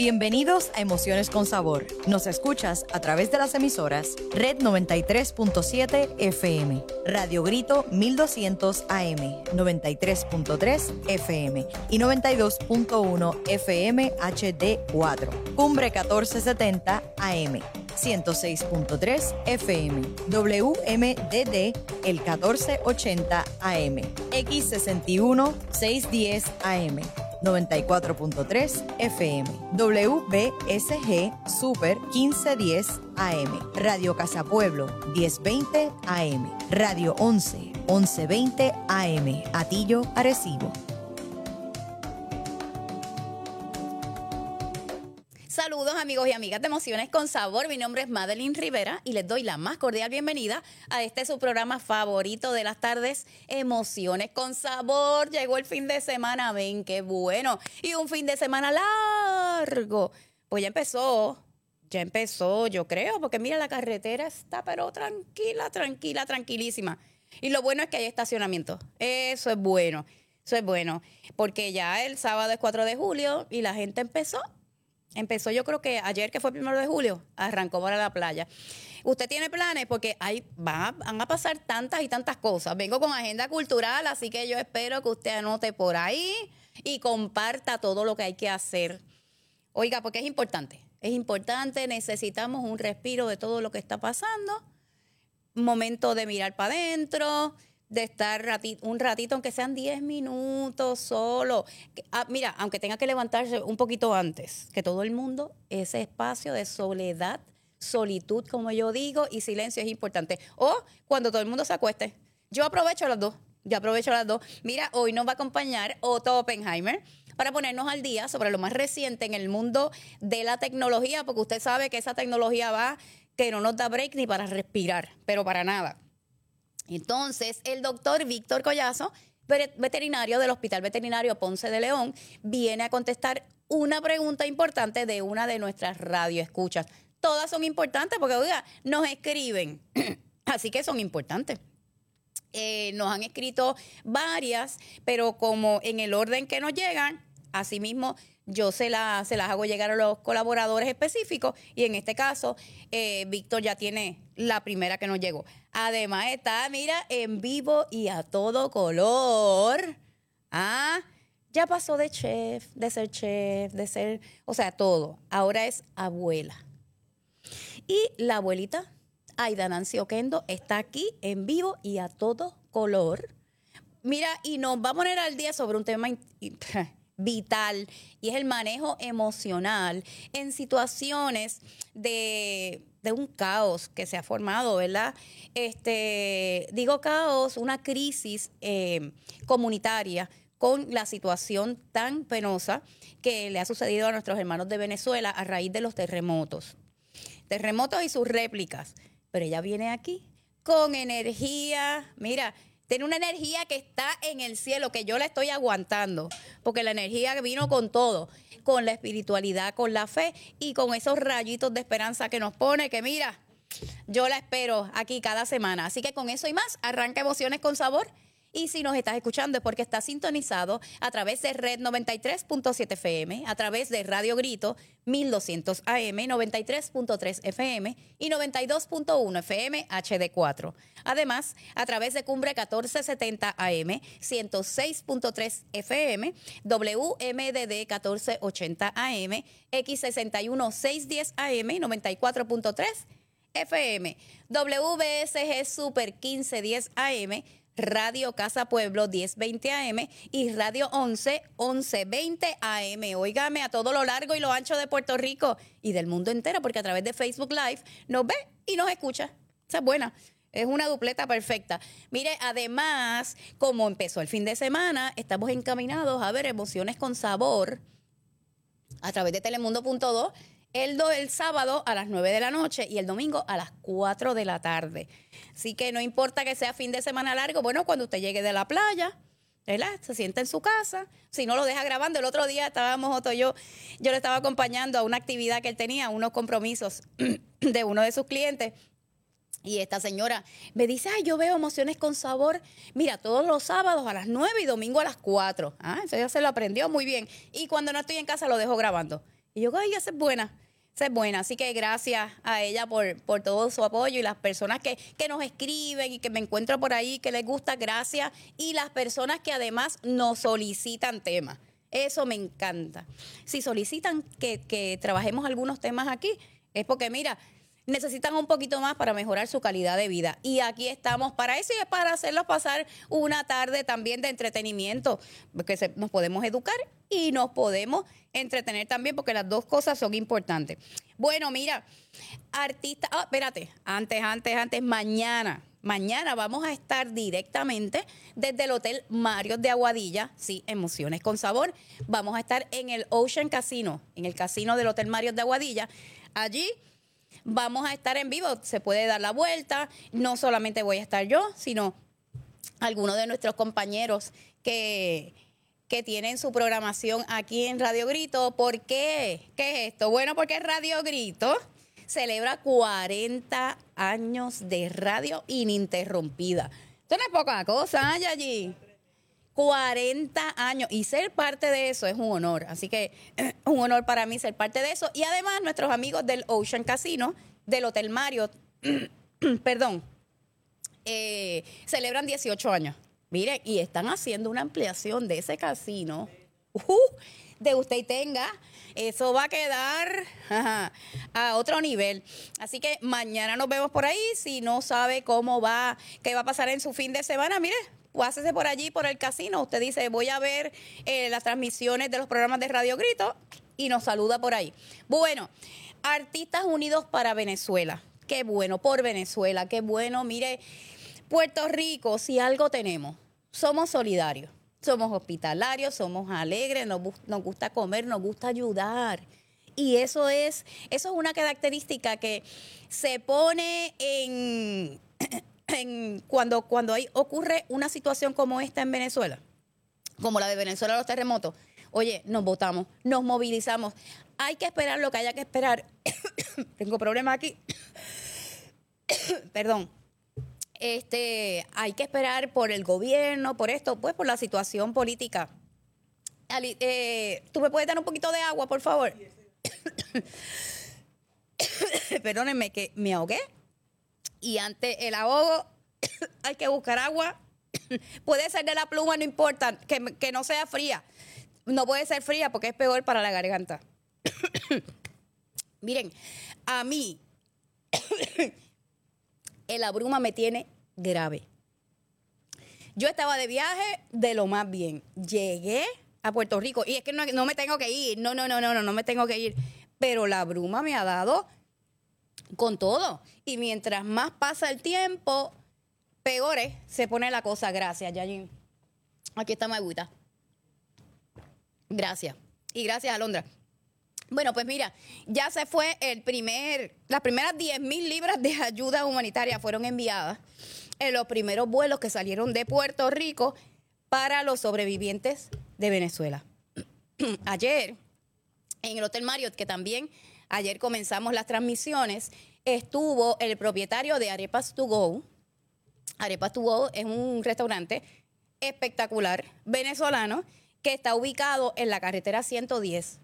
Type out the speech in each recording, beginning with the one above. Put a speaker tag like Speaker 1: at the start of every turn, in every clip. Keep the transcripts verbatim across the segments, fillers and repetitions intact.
Speaker 1: Bienvenidos a Emociones con Sabor. Nos escuchas a través de las emisoras Red noventa y tres punto siete F M, Radio Grito mil doscientos A M, noventa y tres punto tres F M y noventa y dos punto uno F M H D cuatro, Cumbre catorce setenta A M, ciento seis punto tres F M, W M D D el catorce ochenta A M, X sesenta y uno seiscientos diez A M, noventa y cuatro punto tres F M, W B S G Super quince diez A M, Radio Casa Pueblo diez veinte A M, Radio once once veinte A M, Atillo, Arecibo.
Speaker 2: Saludos amigos y amigas de Emociones con Sabor, mi nombre es Madeline Rivera y les doy la más cordial bienvenida a este su programa favorito de las tardes, Emociones con Sabor. Llegó el fin de semana, ven qué bueno, y un fin de semana largo. Pues ya empezó, ya empezó yo creo, porque mira la carretera está pero tranquila, tranquila, tranquilísima. Y lo bueno es que hay estacionamiento, eso es bueno, eso es bueno, porque ya el sábado es cuatro de julio y la gente empezó. Empezó yo creo que ayer, que fue el primero de julio, arrancó para la playa. ¿Usted tiene planes? Porque hay, van, a, van a pasar tantas y tantas cosas. Vengo con agenda cultural, así que yo espero que usted anote por ahí y comparta todo lo que hay que hacer. Oiga, porque es importante, es importante, necesitamos un respiro de todo lo que está pasando, un momento de mirar para adentro, de estar rati, un ratito, aunque sean diez minutos solo. Ah, mira, aunque tenga que levantarse un poquito antes, que todo el mundo, ese espacio de soledad, solitud, como yo digo, y silencio es importante. O cuando todo el mundo se acueste. Yo aprovecho las dos, yo aprovecho las dos. Mira, hoy nos va a acompañar Otto Oppenheimer para ponernos al día sobre lo más reciente en el mundo de la tecnología, porque usted sabe que esa tecnología va, que no nos da break ni para respirar, pero para nada. Entonces, el doctor Víctor Collazo, veterinario del Hospital Veterinario Ponce de León, viene a contestar una pregunta importante de una de nuestras radioescuchas. Todas son importantes porque, oiga, nos escriben, así que son importantes. Eh, nos han escrito varias, pero como en el orden que nos llegan, asimismo yo se, la, se las hago llegar a los colaboradores específicos y en este caso, eh, Víctor ya tiene la primera que nos llegó. Además está, mira, en vivo y a todo color. Ah, ya pasó de chef, de ser chef, de ser, o sea, todo. Ahora es abuela. Y la abuelita, Aida Nancy Oquendo, está aquí en vivo y a todo color. Mira, y nos va a poner al día sobre un tema vital y es el manejo emocional en situaciones de, de un caos que se ha formado, ¿verdad? Este, digo caos, una crisis eh, comunitaria con la situación tan penosa que le ha sucedido a nuestros hermanos de Venezuela a raíz de los terremotos. Terremotos y sus réplicas. Pero ella viene aquí con energía, mira, tiene una energía que está en el cielo, que yo la estoy aguantando, porque la energía vino con todo, con la espiritualidad, con la fe y con esos rayitos de esperanza que nos pone, que mira, yo la espero aquí cada semana. Así que con eso y más, arranca Emociones con Sabor. Y si nos estás escuchando es porque estás sintonizado a través de Red noventa y tres punto siete F M, a través de Radio Grito mil doscientos A M, noventa y tres punto tres F M y noventa y dos punto uno F M H D cuatro. Además, a través de Cumbre catorce setenta A M, ciento seis punto tres F M, W M D D catorce ochenta A M, X sesenta y uno seiscientos diez A M, noventa y cuatro punto tres F M, W B S G Super quince diez A M, Radio Casa Pueblo diez veinte A M y Radio once once veinte A M. Óigame, a todo lo largo y lo ancho de Puerto Rico y del mundo entero, porque a través de Facebook Live nos ve y nos escucha. Esa es buena. Es una dupleta perfecta. Mire, además, como empezó el fin de semana, estamos encaminados a ver Emociones con Sabor a través de Telemundo punto do. El, do, el sábado a las nueve de la noche y el domingo a las cuatro de la tarde. Así que no importa que sea fin de semana largo, bueno, cuando usted llegue de la playa, ¿verdad? Se sienta en su casa, si no lo deja grabando. El otro día estábamos, Otto y yo, yo le estaba acompañando a una actividad que él tenía, unos compromisos de uno de sus clientes. Y esta señora me dice, ay, yo veo Emociones con Sabor, mira, todos los sábados a las nueve y domingo a las cuatro. Ah, eso ya se lo aprendió muy bien. Y cuando no estoy en casa lo dejo grabando. Y yo, ay, esa es buena. Esa es buena. Así que gracias a ella por, por todo su apoyo y las personas que, que nos escriben y que me encuentro por ahí, que les gusta, gracias. Y las personas que además nos solicitan temas. Eso me encanta. Si solicitan que, que trabajemos algunos temas aquí, es porque, mira, necesitan un poquito más para mejorar su calidad de vida. Y aquí estamos para eso y es para hacerlos pasar una tarde también de entretenimiento, porque se, nos podemos educar y nos podemos entretener también, porque las dos cosas son importantes. Bueno, mira, artista, ah, espérate, antes, antes, antes, mañana. Mañana vamos a estar directamente desde el Hotel Marriott de Aguadilla, sí, Emociones con Sabor. Vamos a estar en el Ocean Casino, en el casino del Hotel Marriott de Aguadilla. Allí vamos a estar en vivo, se puede dar la vuelta. No solamente voy a estar yo, sino algunos de nuestros compañeros que, que tienen su programación aquí en Radio Grito. ¿Por qué? ¿Qué es esto? Bueno, porque Radio Grito celebra cuarenta años de radio ininterrumpida. Esto no es poca cosa, ¿eh, allí? cuarenta años. Y ser parte de eso es un honor. Así que un honor para mí ser parte de eso. Y además nuestros amigos del Ocean Casino, del Hotel Marriott, perdón, eh, celebran dieciocho años. Miren, y están haciendo una ampliación de ese casino. Uh, de usted y tenga. Eso va a quedar ajá, a otro nivel. Así que mañana nos vemos por ahí. Si no sabe cómo va, qué va a pasar en su fin de semana, mire, pásese por allí, por el casino. Usted dice, voy a ver eh, las transmisiones de los programas de Radio Grito y nos saluda por ahí. Bueno, Artistas Unidos para Venezuela. Qué bueno, por Venezuela, qué bueno. Mire, Puerto Rico, si algo tenemos, somos solidarios. Somos hospitalarios, somos alegres, nos, nos gusta comer, nos gusta ayudar. Y eso es, eso es una característica que se pone en, en cuando, cuando hay, ocurre una situación como esta en Venezuela, como la de Venezuela, los terremotos. Oye, nos votamos, nos movilizamos. Hay que esperar lo que haya que esperar. Tengo problemas aquí. Perdón. Este, hay que esperar por el gobierno, por esto, pues por la situación política. Ali, eh, ¿tú me puedes dar un poquito de agua, por favor? Perdónenme que me ahogué. Y ante el ahogo hay que buscar agua. Puede ser de la pluma, no importa, que, que no sea fría. No puede ser fría porque es peor para la garganta. Miren, a mí el abruma me tiene grave. Yo estaba de viaje de lo más bien. Llegué a Puerto Rico y es que no, no me tengo que ir. No, no, no, no, no, no me tengo que ir. Pero la bruma me ha dado con todo. Y mientras más pasa el tiempo, peores se pone la cosa. Gracias, Yayin. Aquí está mi agüita. Gracias. Y gracias, Alondra. Bueno, pues mira, ya se fue el primer, las primeras diez mil libras de ayuda humanitaria fueron enviadas en los primeros vuelos que salieron de Puerto Rico para los sobrevivientes de Venezuela. Ayer, en el Hotel Marriott, que también ayer comenzamos las transmisiones, estuvo el propietario de Arepas to Go. Arepas to Go es un restaurante espectacular venezolano que está ubicado en la carretera ciento diez.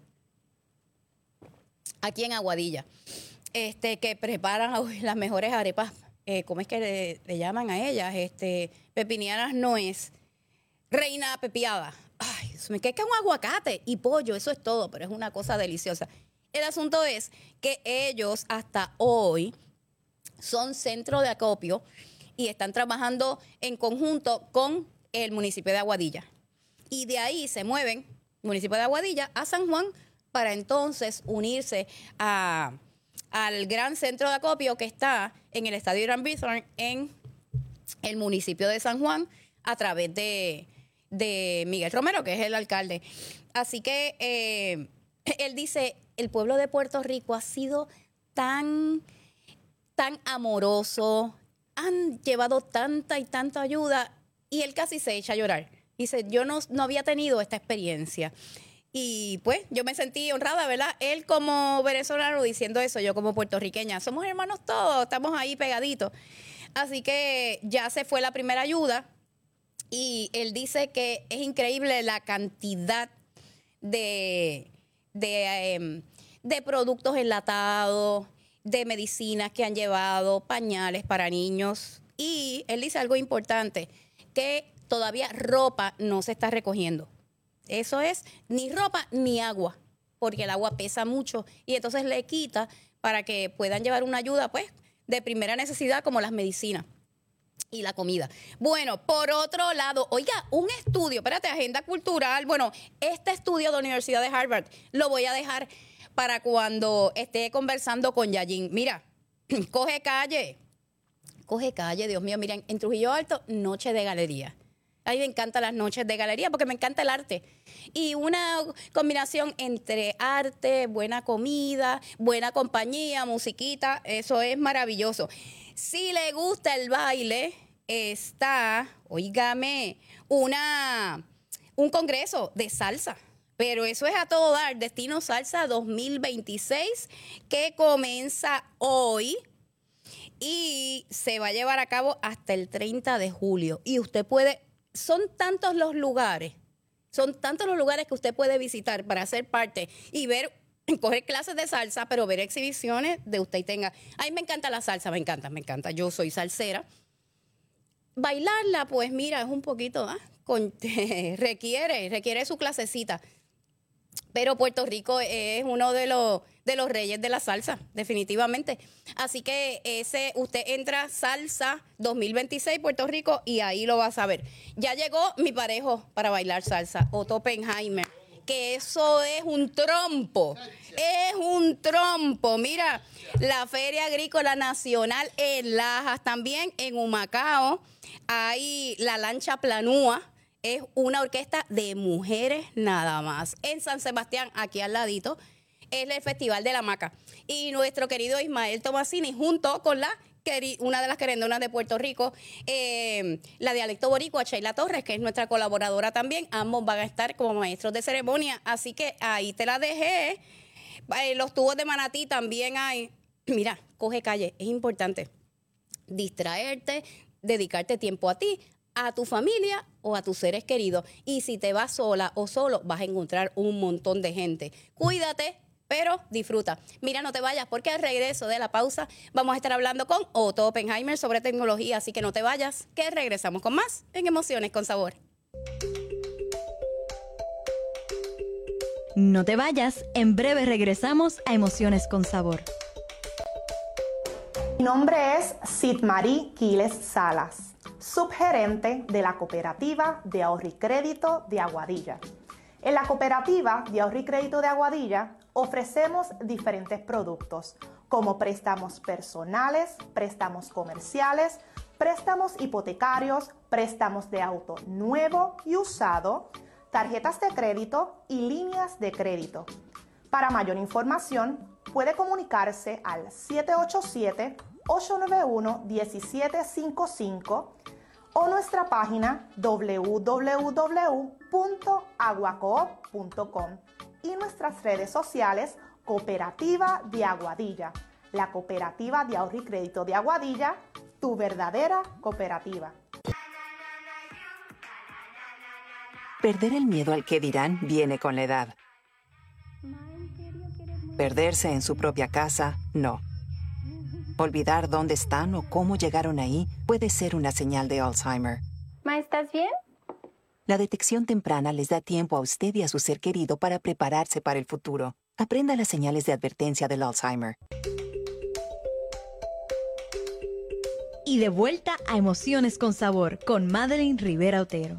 Speaker 2: Aquí en Aguadilla, este, que preparan uy, las mejores arepas, eh, ¿cómo es que le, le llaman a ellas? Este, pepinianas no es, reina pepiada. Ay, me queda que un aguacate y pollo, eso es todo, pero es una cosa deliciosa. El asunto es que ellos hasta hoy son centro de acopio y están trabajando en conjunto con el municipio de Aguadilla. Y de ahí se mueven, municipio de Aguadilla, a San Juan, para entonces unirse a, al gran centro de acopio que está en el Estadio Irán Bithorn en el municipio de San Juan a través de, de Miguel Romero, que es el alcalde. Así que eh, él dice, el pueblo de Puerto Rico ha sido tan, tan amoroso, han llevado tanta y tanta ayuda y él casi se echa a llorar. Dice, yo no, no había tenido esta experiencia. Y pues yo me sentí honrada, ¿verdad? Él como venezolano diciendo eso, yo como puertorriqueña. Somos hermanos todos, estamos ahí pegaditos. Así que ya se fue la primera ayuda y él dice que es increíble la cantidad de, de, eh, de productos enlatados, de medicinas que han llevado, pañales para niños. Y él dice algo importante, que todavía ropa no se está recogiendo. Eso es, ni ropa ni agua, porque el agua pesa mucho y entonces le quita para que puedan llevar una ayuda, pues, de primera necesidad como las medicinas y la comida. Bueno, por otro lado, oiga, un estudio, espérate, agenda cultural. Bueno, este estudio de la Universidad de Harvard lo voy a dejar para cuando esté conversando con Yayin. Mira, coge calle, coge calle, Dios mío, miren, en Trujillo Alto, noche de galería. A mí me encantan las noches de galería porque me encanta el arte. Y una combinación entre arte, buena comida, buena compañía, musiquita, eso es maravilloso. Si le gusta el baile, está, óigame, una, un congreso de salsa. Pero eso es a todo dar, Destino Salsa dos mil veintiséis, que comienza hoy y se va a llevar a cabo hasta el treinta de julio. Y usted puede, son tantos los lugares, son tantos los lugares que usted puede visitar para ser parte y ver, coger clases de salsa, pero ver exhibiciones de usted y tenga. A mí me encanta la salsa, me encanta, me encanta. Yo soy salsera. Bailarla, pues mira, es un poquito, ¿ah? Con, requiere, requiere su clasecita. Pero Puerto Rico es uno de los, de los reyes de la salsa, definitivamente. Así que ese, usted entra Salsa dos mil veintiséis Puerto Rico y ahí lo va a saber. Ya llegó mi parejo para bailar salsa, Otto Oppenheimer, que eso es un trompo, es un trompo. Mira, la Feria Agrícola Nacional en Lajas, también en Humacao, hay la Lancha Planúa. Es una orquesta de mujeres nada más. En San Sebastián, aquí al ladito, es el Festival de la Hamaca. Y nuestro querido Ismael Tomasini, junto con la una de las querendonas de Puerto Rico, eh, la Dialecto Boricua, Sheila Torres, que es nuestra colaboradora también. Ambos van a estar como maestros de ceremonia. Así que ahí te la dejé. Eh, los tubos de Manatí también hay. Mira, coge calle. Es importante distraerte, dedicarte tiempo a ti, a tu familia o a tus seres queridos. Y si te vas sola o solo, vas a encontrar un montón de gente. Cuídate, pero disfruta. Mira, no te vayas porque al regreso de la pausa vamos a estar hablando con Otto Oppenheimer sobre tecnología. Así que no te vayas, que regresamos con más en Emociones con Sabor.
Speaker 1: No te vayas, en breve regresamos a Emociones con Sabor.
Speaker 3: Mi nombre es Sidmarí Quiles Salas, subgerente de la Cooperativa de Ahorro y Crédito de Aguadilla. En la Cooperativa de Ahorro y Crédito de Aguadilla ofrecemos diferentes productos como préstamos personales, préstamos comerciales, préstamos hipotecarios, préstamos de auto nuevo y usado, tarjetas de crédito y líneas de crédito. Para mayor información, puede comunicarse al siete ocho siete, ocho nueve uno, uno siete cinco cinco o nuestra página w w w punto aguacoop punto com y nuestras redes sociales Cooperativa de Aguadilla, la Cooperativa de Ahorro y Crédito de Aguadilla, tu verdadera cooperativa.
Speaker 4: Perder el miedo al que dirán viene con la edad. Perderse en su propia casa, no. Olvidar dónde están o cómo llegaron ahí puede ser una señal de Alzheimer.
Speaker 5: Ma, ¿estás bien?
Speaker 4: La detección temprana les da tiempo a usted y a su ser querido para prepararse para el futuro. Aprenda las señales de advertencia del Alzheimer.
Speaker 1: Y de vuelta a Emociones con Sabor con Madeline Rivera Otero.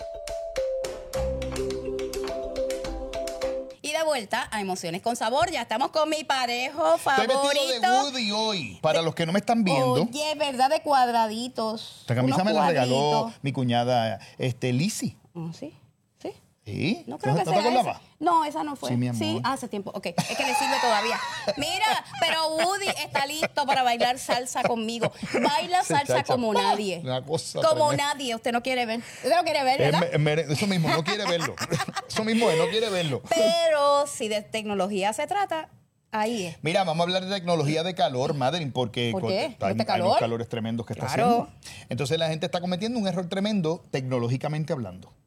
Speaker 2: Vuelta a Emociones con Sabor. Ya estamos con mi parejo favorito.
Speaker 6: Estoy vestido de Woody hoy. Para los que no me están viendo.
Speaker 2: Oye, ¿verdad? De cuadraditos.
Speaker 6: Esta camisa me la regaló
Speaker 2: cuadritos.
Speaker 6: mi cuñada este, Lizzy.
Speaker 2: Oh, ¿sí? ¿Sí?
Speaker 6: ¿Sí?
Speaker 2: No creo que
Speaker 6: ¿Te
Speaker 2: sea
Speaker 6: acordabas?
Speaker 2: esa. No, esa no fue.
Speaker 6: Sí, mi amor.
Speaker 2: Sí, hace tiempo. Ok, es que le sirve todavía. Mira, pero Woody está listo para bailar salsa conmigo. Baila salsa
Speaker 6: Chacha,
Speaker 2: como
Speaker 6: ¡pah!
Speaker 2: nadie.
Speaker 6: Una cosa
Speaker 2: Como
Speaker 6: tremenda.
Speaker 2: nadie. Usted no quiere ver. Usted no quiere ver,
Speaker 6: Es
Speaker 2: ¿verdad?
Speaker 6: me- mere- eso mismo, no quiere verlo. Eso mismo es, no quiere verlo.
Speaker 2: Pero si de tecnología se trata, ahí es.
Speaker 6: Mira, vamos a hablar de tecnología de calor, Madeline, porque
Speaker 2: ¿Por
Speaker 6: con-
Speaker 2: qué?
Speaker 6: hay,
Speaker 2: ¿Este
Speaker 6: hay
Speaker 2: calor?
Speaker 6: unos calores tremendos que está
Speaker 2: Claro.
Speaker 6: haciendo. Entonces la gente está cometiendo un error tremendo tecnológicamente hablando.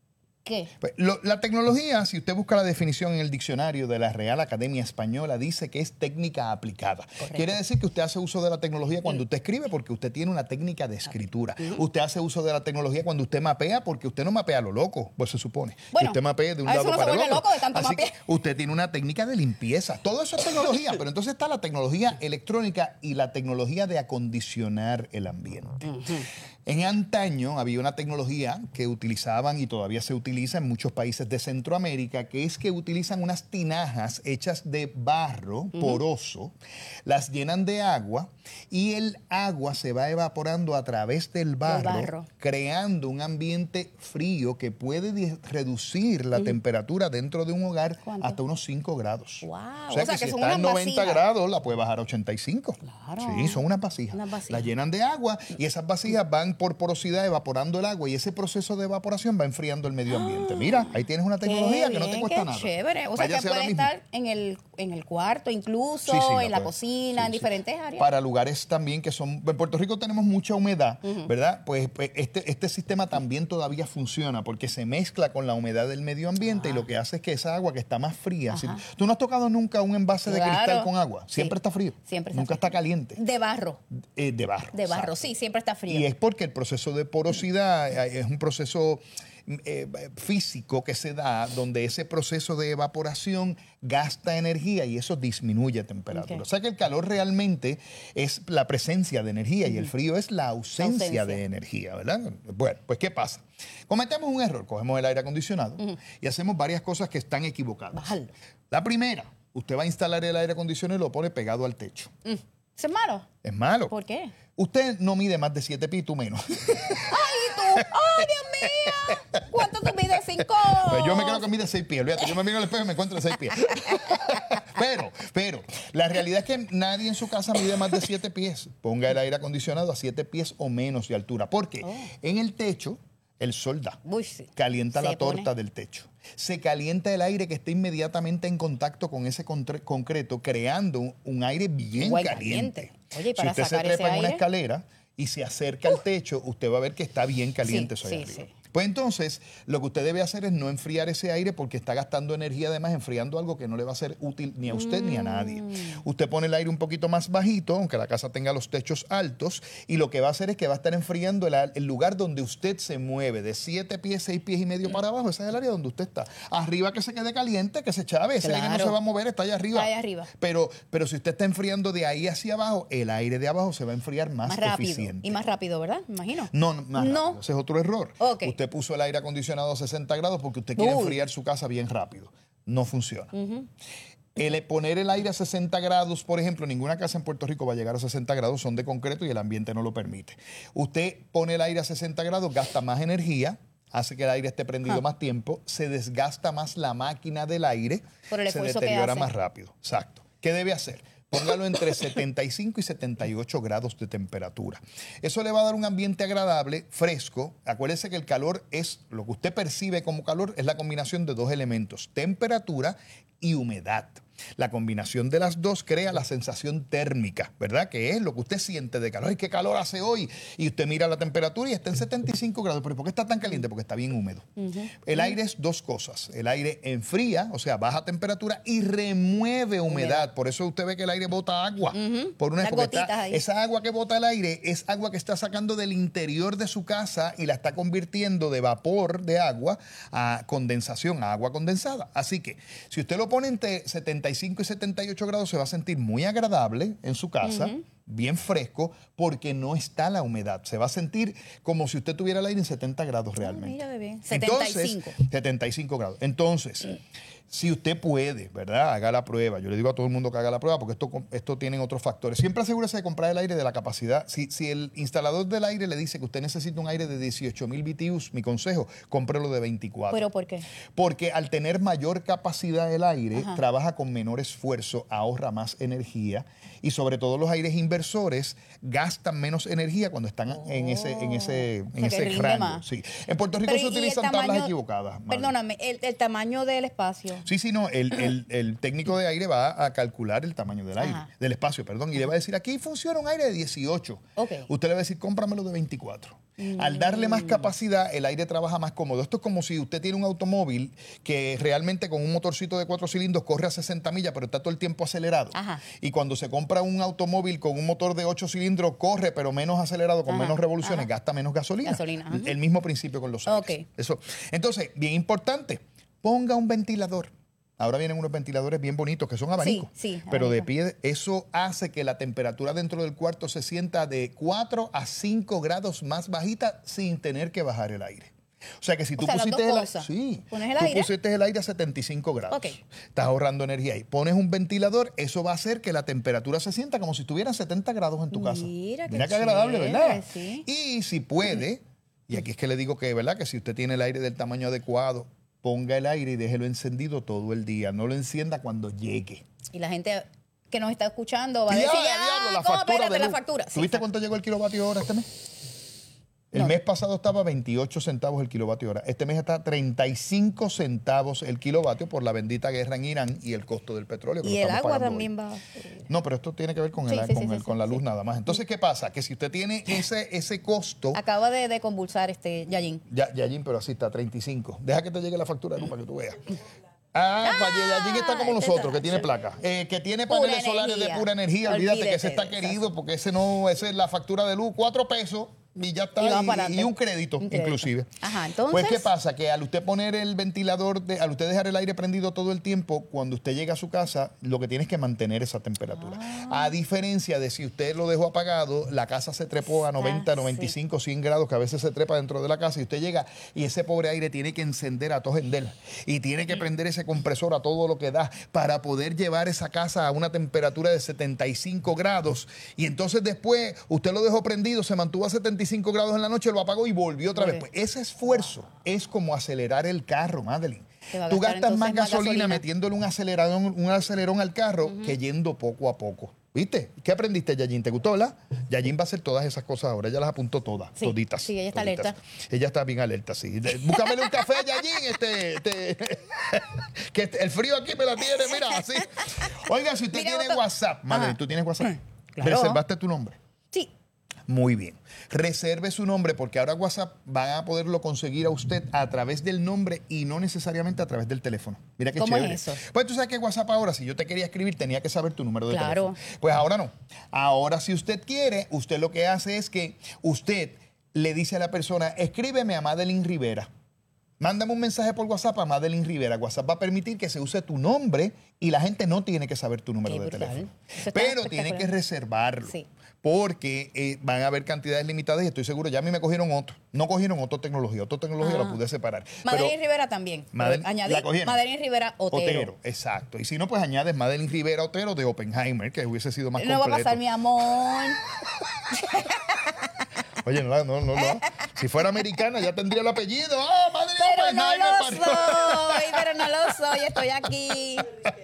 Speaker 2: ¿Qué?
Speaker 6: Pues, lo, la tecnología, si usted busca la definición en el diccionario de la Real Academia Española, dice que es técnica aplicada.
Speaker 2: Correcto.
Speaker 6: Quiere decir que usted hace uso de la tecnología cuando usted escribe porque usted tiene una técnica de escritura. Usted hace uso de la tecnología cuando usted mapea porque usted no mapea a lo loco, pues se supone.
Speaker 2: Bueno,
Speaker 6: que usted mapea de un
Speaker 2: a veces
Speaker 6: lado
Speaker 2: uno se
Speaker 6: para el
Speaker 2: vuelve
Speaker 6: otro.
Speaker 2: loco de tanto
Speaker 6: Así
Speaker 2: mapear.
Speaker 6: que usted tiene una técnica de limpieza. Todo eso es tecnología, pero entonces está la tecnología electrónica y la tecnología de acondicionar el ambiente. En antaño había una tecnología que utilizaban y todavía se utiliza en muchos países de Centroamérica, que es que utilizan unas tinajas hechas de barro poroso, las llenan de agua y el agua se va evaporando a través del barro,
Speaker 2: barro.
Speaker 6: creando un ambiente frío que puede di- reducir la temperatura dentro de un hogar
Speaker 2: ¿Cuánto?
Speaker 6: hasta unos cinco grados.
Speaker 2: Wow.
Speaker 6: O sea,
Speaker 2: O sea,
Speaker 6: que,
Speaker 2: que
Speaker 6: si
Speaker 2: son
Speaker 6: está en
Speaker 2: unas
Speaker 6: noventa
Speaker 2: vasijas.
Speaker 6: grados, la puede bajar a ochenta y cinco.
Speaker 2: Claro.
Speaker 6: Sí, son unas vasijas.
Speaker 2: Unas vasijas.
Speaker 6: Las llenan de agua y esas vasijas van por porosidad evaporando el agua y ese proceso de evaporación va enfriando el medio ambiente. Mira, ahí tienes una tecnología
Speaker 2: Qué
Speaker 6: que no te
Speaker 2: bien,
Speaker 6: cuesta
Speaker 2: qué
Speaker 6: nada.
Speaker 2: Chévere. O sea,
Speaker 6: Váyase
Speaker 2: que
Speaker 6: ahora
Speaker 2: puede
Speaker 6: mismo.
Speaker 2: estar en el, en el cuarto, incluso,
Speaker 6: Sí, sí,
Speaker 2: en la
Speaker 6: puede.
Speaker 2: cocina,
Speaker 6: Sí,
Speaker 2: en
Speaker 6: sí.
Speaker 2: diferentes áreas.
Speaker 6: Para lugares también que son... En Puerto Rico tenemos mucha humedad, ¿verdad? Pues, pues este, este sistema también todavía funciona porque se mezcla con la humedad del medio ambiente y lo que hace es que esa agua que está más fría... si- ¿Tú no has tocado nunca un envase de
Speaker 2: Claro.
Speaker 6: cristal con agua?
Speaker 2: Sí.
Speaker 6: Siempre está frío.
Speaker 2: Siempre está
Speaker 6: Nunca
Speaker 2: frío.
Speaker 6: está caliente.
Speaker 2: De barro.
Speaker 6: Eh, de barro.
Speaker 2: De barro,
Speaker 6: exacto.
Speaker 2: sí, siempre está frío.
Speaker 6: Y es porque el proceso de porosidad eh, es un proceso eh, físico que se da donde ese proceso de evaporación gasta energía y eso disminuye temperatura.
Speaker 2: Ok.
Speaker 6: O sea que el calor realmente es la presencia de energía y el frío es la ausencia,
Speaker 2: Ausencia.
Speaker 6: de energía, ¿verdad? Bueno, pues ¿qué pasa? Cometemos un error, cogemos el aire acondicionado y hacemos varias cosas que están equivocadas.
Speaker 2: Bájalo.
Speaker 6: La primera, usted va a instalar el aire acondicionado y lo pone pegado al techo.
Speaker 2: ¿Eso es malo?
Speaker 6: Es malo.
Speaker 2: ¿Por qué?
Speaker 6: Usted no mide más de siete pies, tú menos.
Speaker 2: ¡Ay, tú! ¡Ay, Dios mío! ¿Cuánto tú mides? ¿Cinco?
Speaker 6: Pues yo me creo que mide seis pies. Olvídate, yo me miro al espejo y me encuentro en seis pies. Pero, pero, la realidad es que nadie en su casa mide más de siete pies. Ponga el aire acondicionado a siete pies o menos de altura. Porque
Speaker 2: Oh.
Speaker 6: en el techo, el sol da.
Speaker 2: Uy, sí.
Speaker 6: Calienta
Speaker 2: Se
Speaker 6: la torta
Speaker 2: pone.
Speaker 6: del techo. Se calienta el aire que está inmediatamente en contacto con ese contre- concreto, creando un, un aire bien
Speaker 2: Igual
Speaker 6: caliente.
Speaker 2: caliente. Oye, y para
Speaker 6: si usted se
Speaker 2: sacar ese
Speaker 6: trepa en una
Speaker 2: aire-
Speaker 6: escalera y se acerca al techo, usted va a ver que está bien caliente
Speaker 2: Sí,
Speaker 6: eso ahí
Speaker 2: sí,
Speaker 6: arriba.
Speaker 2: sí.
Speaker 6: Pues entonces, lo que usted debe hacer es no enfriar ese aire porque está gastando energía, además enfriando algo que no le va a ser útil ni a usted ni a nadie.
Speaker 2: Mm.
Speaker 6: Usted pone el aire un poquito más bajito, aunque la casa tenga los techos altos, y lo que va a hacer es que va a estar enfriando el, el lugar donde usted se mueve, de siete pies, seis pies y medio para abajo. Ese es el área donde usted está. Arriba que se quede caliente, que se chave. Ese aire no
Speaker 2: Claro.
Speaker 6: se va a mover, está allá arriba.
Speaker 2: Está allá arriba.
Speaker 6: Pero, pero si usted está enfriando de ahí hacia abajo, el aire de abajo se va a enfriar más,
Speaker 2: Más rápido.
Speaker 6: eficiente.
Speaker 2: Y más rápido, ¿verdad? Me imagino.
Speaker 6: No, no, más
Speaker 2: No.
Speaker 6: rápido. Ese es otro error.
Speaker 2: Ok.
Speaker 6: Usted puso el aire acondicionado a sesenta grados porque usted quiere
Speaker 2: Uy.
Speaker 6: enfriar su casa bien rápido. No funciona. El poner el aire a sesenta grados, por ejemplo, ninguna casa en Puerto Rico va a llegar a sesenta grados, son de concreto y el ambiente no lo permite. Usted pone el aire a sesenta grados, gasta más energía, hace que el aire esté prendido
Speaker 2: Ah.
Speaker 6: más tiempo, se desgasta más la máquina del aire,
Speaker 2: Por el
Speaker 6: se
Speaker 2: esfuerzo que
Speaker 6: deteriora
Speaker 2: hace.
Speaker 6: más rápido. Exacto. ¿Qué debe hacer? Póngalo entre setenta y cinco y setenta y ocho grados de temperatura. Eso le va a dar un ambiente agradable, fresco. Acuérdese que el calor es, lo que usted percibe como calor, es la combinación de dos elementos, temperatura y humedad. La combinación de las dos crea la sensación térmica, ¿verdad? Que es lo que usted siente de calor. ¡Ay, qué calor hace hoy! Y usted mira la temperatura y está en setenta y cinco grados. ¿Pero por qué está tan caliente? Porque está bien húmedo. El aire es dos cosas. El aire enfría, o sea, baja temperatura y remueve humedad. Por eso usted ve que el aire bota agua. Por una
Speaker 2: Las
Speaker 6: porque está-
Speaker 2: gotitas ahí.
Speaker 6: esa agua que bota el aire es agua que está sacando del interior de su casa y la está convirtiendo de vapor de agua a condensación, a agua condensada. Así que si usted lo pone entre setenta y cinco y setenta y ocho grados, se va a sentir muy agradable en su casa, bien fresco, porque no está la humedad. Se va a sentir como si usted tuviera el aire en setenta grados realmente.
Speaker 2: mira, bebé. setenta y cinco.
Speaker 6: Entonces, setenta y cinco grados. Entonces, si usted puede, ¿verdad? Haga la prueba. Yo le digo a todo el mundo que haga la prueba porque esto, esto tiene otros factores. Siempre asegúrese de comprar el aire de la capacidad. Si, si el instalador del aire le dice que usted necesita un aire de dieciocho mil B T Us, mi consejo, cómprelo de veinticuatro.
Speaker 2: ¿Pero por qué?
Speaker 6: Porque al tener mayor capacidad el aire,
Speaker 2: Ajá.
Speaker 6: trabaja con menor esfuerzo, ahorra más energía y sobre todo los aires inversores gastan menos energía cuando están en ese, en ese, en
Speaker 2: O sea, que
Speaker 6: ese
Speaker 2: rinde
Speaker 6: rango.
Speaker 2: más.
Speaker 6: Sí. En Puerto Rico
Speaker 2: Pero,
Speaker 6: se
Speaker 2: ¿y el
Speaker 6: utilizan
Speaker 2: tamaño-
Speaker 6: tablas equivocadas. Mari.
Speaker 2: Perdóname, el, el tamaño del espacio.
Speaker 6: Sí, sí, no. El, el- el técnico de aire va a calcular el tamaño del aire,
Speaker 2: Ajá.
Speaker 6: del espacio, perdón, y le va a decir, aquí funciona un aire de dieciocho.
Speaker 2: Ok.
Speaker 6: Usted le va a decir, cómpramelo de veinticuatro. Mm. Al darle más capacidad, el aire trabaja más cómodo. Esto es como si usted tiene un automóvil que realmente con un motorcito de cuatro cilindros corre a sesenta millas, pero está todo el tiempo acelerado.
Speaker 2: Ajá. Y
Speaker 6: cuando se compra un automóvil con un motor de ocho cilindros, corre, pero menos acelerado, con ajá, menos revoluciones, ajá, gasta menos gasolina.
Speaker 2: gasolina
Speaker 6: el mismo principio con los aires.
Speaker 2: Okay.
Speaker 6: Eso. Entonces, bien importante, ponga un ventilador. Ahora vienen unos ventiladores bien bonitos que son abanicos.
Speaker 2: Sí, sí,
Speaker 6: pero
Speaker 2: abanico.
Speaker 6: de pie, eso hace que la temperatura dentro del cuarto se sienta de cuatro a cinco grados más bajita sin tener que bajar el aire. O sea que si tú
Speaker 2: o sea,
Speaker 6: pusiste,
Speaker 2: el,
Speaker 6: sí,
Speaker 2: ¿Pones el
Speaker 6: tú
Speaker 2: aire?
Speaker 6: pusiste el aire a setenta y cinco grados.
Speaker 2: Okay.
Speaker 6: Estás ahorrando energía ahí. Pones un ventilador, eso va a hacer que la temperatura se sienta como si estuvieran setenta grados en tu casa.
Speaker 2: Mira,
Speaker 6: Mira
Speaker 2: qué
Speaker 6: qué agradable,
Speaker 2: chévere,
Speaker 6: ¿verdad?
Speaker 2: Sí.
Speaker 6: Y si puede, y aquí es que le digo que, ¿verdad? Que si usted tiene el aire del tamaño adecuado, ponga el aire y déjelo encendido todo el día. No lo encienda cuando llegue.
Speaker 2: Y la gente que nos está escuchando va a
Speaker 6: Diablo,
Speaker 2: decir,
Speaker 6: diablo, la
Speaker 2: ah,
Speaker 6: factura
Speaker 2: espérate,
Speaker 6: de
Speaker 2: la
Speaker 6: luz.
Speaker 2: factura.
Speaker 6: ¿Tuviste
Speaker 2: Sí,
Speaker 6: cuánto llegó el kilovatio hora este mes? El
Speaker 2: no.
Speaker 6: mes pasado estaba veintiocho centavos el kilovatio hora. Este mes está treinta y cinco centavos el kilovatio por la bendita guerra en Irán y el costo del petróleo. Que
Speaker 2: y
Speaker 6: lo
Speaker 2: el agua
Speaker 6: pagando
Speaker 2: también
Speaker 6: hoy.
Speaker 2: va.
Speaker 6: No, pero esto tiene que ver con,
Speaker 2: sí,
Speaker 6: el,
Speaker 2: sí,
Speaker 6: con,
Speaker 2: sí,
Speaker 6: el,
Speaker 2: sí,
Speaker 6: con la luz
Speaker 2: sí.
Speaker 6: nada más. Entonces, ¿qué pasa? Que si usted tiene ese, ese costo...
Speaker 2: Acaba de, de convulsar este Yayin.
Speaker 6: Ya, Yayin, pero así está, treinta y cinco. Deja que te llegue la factura de luz para que tú veas. Ah, ah Yayin está como nosotros, que tiene placa. Eh, que tiene paneles
Speaker 2: pura
Speaker 6: solares
Speaker 2: energía.
Speaker 6: de pura energía. Olvídate,
Speaker 2: Olvídate
Speaker 6: que ese está
Speaker 2: de
Speaker 6: querido, porque ese no, esa es la factura de luz, cuatro pesos. Y ya está,
Speaker 2: y,
Speaker 6: y, y un crédito,
Speaker 2: un crédito,
Speaker 6: inclusive.
Speaker 2: Ajá, entonces.
Speaker 6: Pues, ¿qué pasa? Que al usted poner el ventilador, de, al usted dejar el aire prendido todo el tiempo, cuando usted llega a su casa, lo que tiene es que mantener esa temperatura. Ah. A diferencia de si usted lo dejó apagado, la casa se trepó a noventa, noventa y cinco, cien grados, que a veces se trepa dentro de la casa, y usted llega y ese pobre aire tiene que encender a todo gendel. Y tiene que prender ese compresor a todo lo que da para poder llevar esa casa a una temperatura de setenta y cinco grados. Y entonces después usted lo dejó prendido, se mantuvo a setenta y cinco grados en la noche, lo apagó y volvió otra vez. Pues ese esfuerzo es como acelerar el carro, Madeline. Tú gastas más gasolina, más gasolina metiéndole un acelerón, un acelerón al carro uh-huh. que yendo poco a poco. ¿Viste? ¿Qué aprendiste, Yayin? ¿Te gustó, verdad? Yayin va a hacer todas esas cosas ahora. Ella las apuntó todas,
Speaker 2: sí,
Speaker 6: toditas.
Speaker 2: Sí, ella está
Speaker 6: toditas.
Speaker 2: alerta.
Speaker 6: Ella está bien alerta, sí. Búscamele un café, Yayin. Este, este, que este, el frío aquí me la tiene, mira, así. Oiga, si usted mira, tiene otro... WhatsApp, Madeline, ¿tú tienes WhatsApp?
Speaker 2: Claro.
Speaker 6: ¿Reservaste tu nombre?
Speaker 2: Sí.
Speaker 6: Muy bien. Reserve su nombre porque ahora WhatsApp van a poderlo conseguir a usted a través del nombre y no necesariamente a través del teléfono. Mira qué
Speaker 2: ¿Cómo
Speaker 6: chévere.
Speaker 2: es eso?
Speaker 6: Pues tú sabes que WhatsApp ahora, si yo te quería escribir, tenía que saber tu número de
Speaker 2: claro.
Speaker 6: teléfono. Pues ahora no. Ahora si usted quiere, usted lo que hace es que usted le dice a la persona, escríbeme a Madeline Rivera. Mándame un mensaje por WhatsApp a Madeline Rivera. WhatsApp va a permitir que se use tu nombre y la gente no tiene que saber tu número
Speaker 2: Qué
Speaker 6: de
Speaker 2: brutal.
Speaker 6: teléfono.
Speaker 2: Eso está
Speaker 6: Pero tiene que reservarlo.
Speaker 2: Sí.
Speaker 6: Porque eh, van a haber cantidades limitadas y estoy seguro, ya a mí me cogieron otro. No cogieron otra tecnología. Otra tecnología ah. la pude separar.
Speaker 2: Madeline Rivera también.
Speaker 6: Madeline,
Speaker 2: añadí Madeline Rivera Otero.
Speaker 6: Otero. Exacto. Y si no, pues añades Madeline Rivera Otero de Oppenheimer, que hubiese sido más
Speaker 2: no
Speaker 6: completo.
Speaker 2: No va a pasar, mi amor.
Speaker 6: Oye, no, no, no, no. Si fuera americana ya tendría el apellido. ¡Ah, oh, Madeline
Speaker 2: Pero
Speaker 6: Oppenheimer!
Speaker 2: no lo soy, pero no lo soy. Estoy aquí.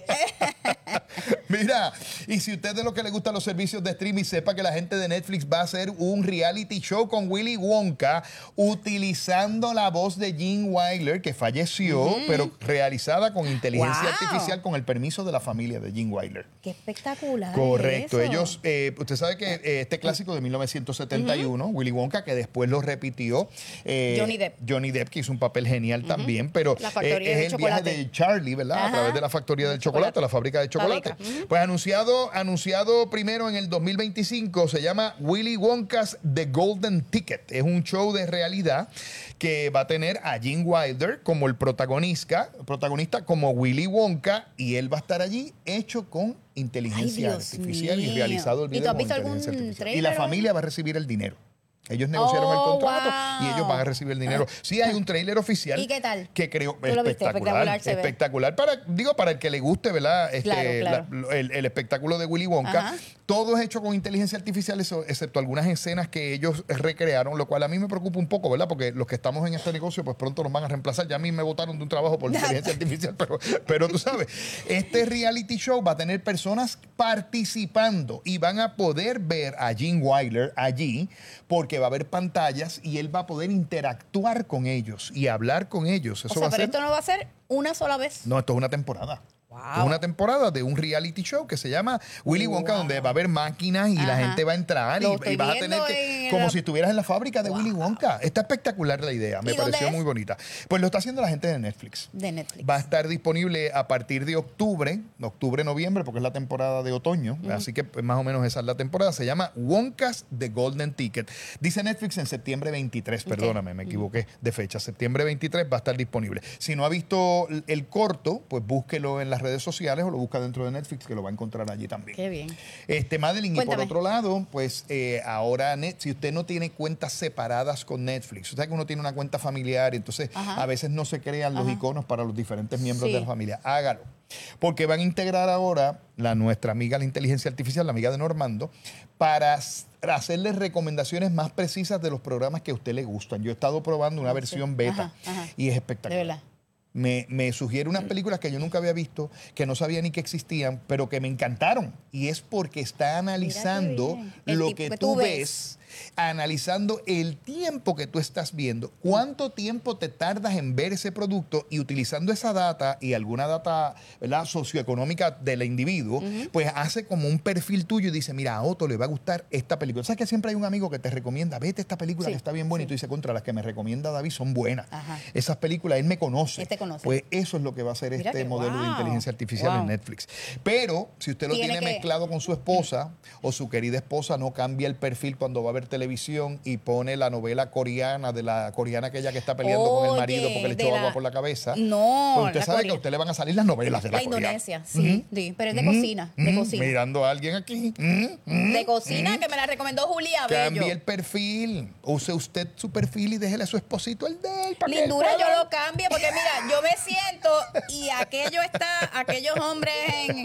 Speaker 6: Mira, y si usted es de los que le gustan los servicios de streaming, sepa que la gente de Netflix va a hacer un reality show con Willy Wonka utilizando la voz de Gene Wilder, que falleció, mm. pero realizada con inteligencia wow. artificial con el permiso de la familia de Gene Wilder.
Speaker 2: ¡Qué espectacular!
Speaker 6: Correcto.
Speaker 2: Eso.
Speaker 6: Ellos, eh, usted sabe que eh, este clásico de mil novecientos setenta y uno, uh-huh. Willy Wonka, que después lo repitió. Eh,
Speaker 2: Johnny Depp.
Speaker 6: Johnny Depp, que hizo un papel genial uh-huh. también, pero
Speaker 2: la
Speaker 6: eh, es el
Speaker 2: chocolate.
Speaker 6: viaje de Charlie, ¿verdad?
Speaker 2: Ajá.
Speaker 6: A través de la factoría del chocolate, chocolate, la fábrica de chocolate. Uh-huh. Pues anunciado, anunciado primero en el dos mil veinticinco, se llama Willy Wonka's The Golden Ticket. Es un show de realidad que va a tener a Gene Wilder como el protagonista, protagonista como Willy Wonka, y él va a estar allí hecho con inteligencia
Speaker 2: Ay,
Speaker 6: artificial
Speaker 2: mío.
Speaker 6: y realizado el video
Speaker 2: ¿Y tú has
Speaker 6: con
Speaker 2: visto
Speaker 6: inteligencia
Speaker 2: algún
Speaker 6: artificial.
Speaker 2: trailer?
Speaker 6: Y la familia va a recibir el dinero. Ellos negociaron
Speaker 2: oh,
Speaker 6: el contrato
Speaker 2: wow.
Speaker 6: y ellos van a recibir el dinero. Sí, hay un tráiler oficial.
Speaker 2: ¿Y qué tal?
Speaker 6: Que creo
Speaker 2: espectacular.
Speaker 6: Espectacular,
Speaker 2: se
Speaker 6: espectacular. Para, digo, para el que le guste, ¿verdad? Este,
Speaker 2: claro, claro.
Speaker 6: La, el, el espectáculo de Willy Wonka.
Speaker 2: Ajá.
Speaker 6: Todo es hecho con inteligencia artificial, eso, excepto algunas escenas que ellos recrearon, lo cual a mí me preocupa un poco, ¿verdad? Porque los que estamos en este negocio, pues pronto nos van a reemplazar. Ya a mí me botaron de un trabajo por inteligencia artificial, pero, pero tú sabes, este reality show va a tener personas participando y van a poder ver a Gene Wilder allí, porque va a haber pantallas y él va a poder interactuar con ellos y hablar con ellos. Eso
Speaker 2: o sea,
Speaker 6: va a
Speaker 2: pero
Speaker 6: ser...
Speaker 2: esto no va a ser una sola vez.
Speaker 6: No, esto es una temporada.
Speaker 2: Wow.
Speaker 6: Es una temporada de un reality show que se llama Willy Wonka,
Speaker 2: Wow.
Speaker 6: donde va a haber máquinas y
Speaker 2: Ajá.
Speaker 6: la gente va a entrar y,
Speaker 2: Lo estoy
Speaker 6: y vas a tener
Speaker 2: viendo
Speaker 6: que,
Speaker 2: en
Speaker 6: como
Speaker 2: la-
Speaker 6: si estuvieras en la fábrica de Willy Wonka. Está espectacular la idea, me
Speaker 2: ¿Y dónde
Speaker 6: pareció
Speaker 2: es?
Speaker 6: muy bonita. Pues lo está haciendo la gente de Netflix.
Speaker 2: De Netflix.
Speaker 6: Va a estar disponible a partir de octubre, octubre, noviembre, porque es la temporada de otoño. Uh-huh. Así que pues, más o menos esa es la temporada. Se llama Wonka's The Golden Ticket. Dice Netflix en septiembre veintitrés, okay. Perdóname, me equivoqué de fecha. Septiembre veintitrés va a estar disponible. Si no ha visto el corto, pues búsquelo en las redes sociales o lo busca dentro de Netflix, que lo va a encontrar allí también.
Speaker 2: Qué bien.
Speaker 6: Este, Madeline,
Speaker 2: Cuéntame.
Speaker 6: y por otro lado, pues eh, ahora, net, si usted no tiene cuentas separadas con Netflix, o sea que uno tiene una cuenta familiar, entonces Ajá. a veces no se crean los Ajá. iconos para los diferentes miembros sí. de la familia. Hágalo. Porque van a integrar ahora la nuestra amiga la inteligencia artificial, la amiga de Normando, para hacerles recomendaciones más precisas de los programas que a usted le gustan. Yo he estado probando una sí. versión beta Ajá. Ajá. y es espectacular.
Speaker 2: De verdad.
Speaker 6: Me, me sugiere unas películas que yo nunca había visto, que no sabía ni que existían, pero que me encantaron. Y es porque está analizando lo que, que tú ves, ves, analizando el tiempo que tú estás viendo, cuánto tiempo te tardas en ver ese producto y utilizando esa data y alguna data, ¿verdad?, socioeconómica del individuo, uh-huh. pues hace como un perfil tuyo y dice, mira, a Otto le va a gustar esta película. ¿Sabes que siempre hay un amigo que te recomienda, vete esta película sí, que está bien buena? Sí. Y tú dices, contra las que me recomienda David son buenas. Ajá. Esas películas él me conoce.
Speaker 2: Este conoce.
Speaker 6: Pues eso es lo que va a hacer Mira este que, modelo wow. de inteligencia artificial wow. en Netflix. Pero si usted lo tiene, tiene que... mezclado con su esposa o su querida esposa, no cambia el perfil cuando va a ver televisión y pone la novela coreana de la coreana aquella que está peleando Oye, con el marido porque le echó la... agua por la cabeza.
Speaker 2: No,
Speaker 6: pues usted sabe
Speaker 2: Corea.
Speaker 6: que a usted le van a salir las novelas de la,
Speaker 2: la Indonesia, sí,
Speaker 6: uh-huh.
Speaker 2: sí, pero es de uh-huh. cocina, de uh-huh. cocina.
Speaker 6: Mirando a alguien aquí. Uh-huh.
Speaker 2: De cocina uh-huh. que me la recomendó Julia Bello.
Speaker 6: Cambie el perfil. Use usted su perfil y déjele a su esposito el de él.
Speaker 2: Lindura, yo lo cambio porque mira, yo me siento y aquello está, aquellos hombres en,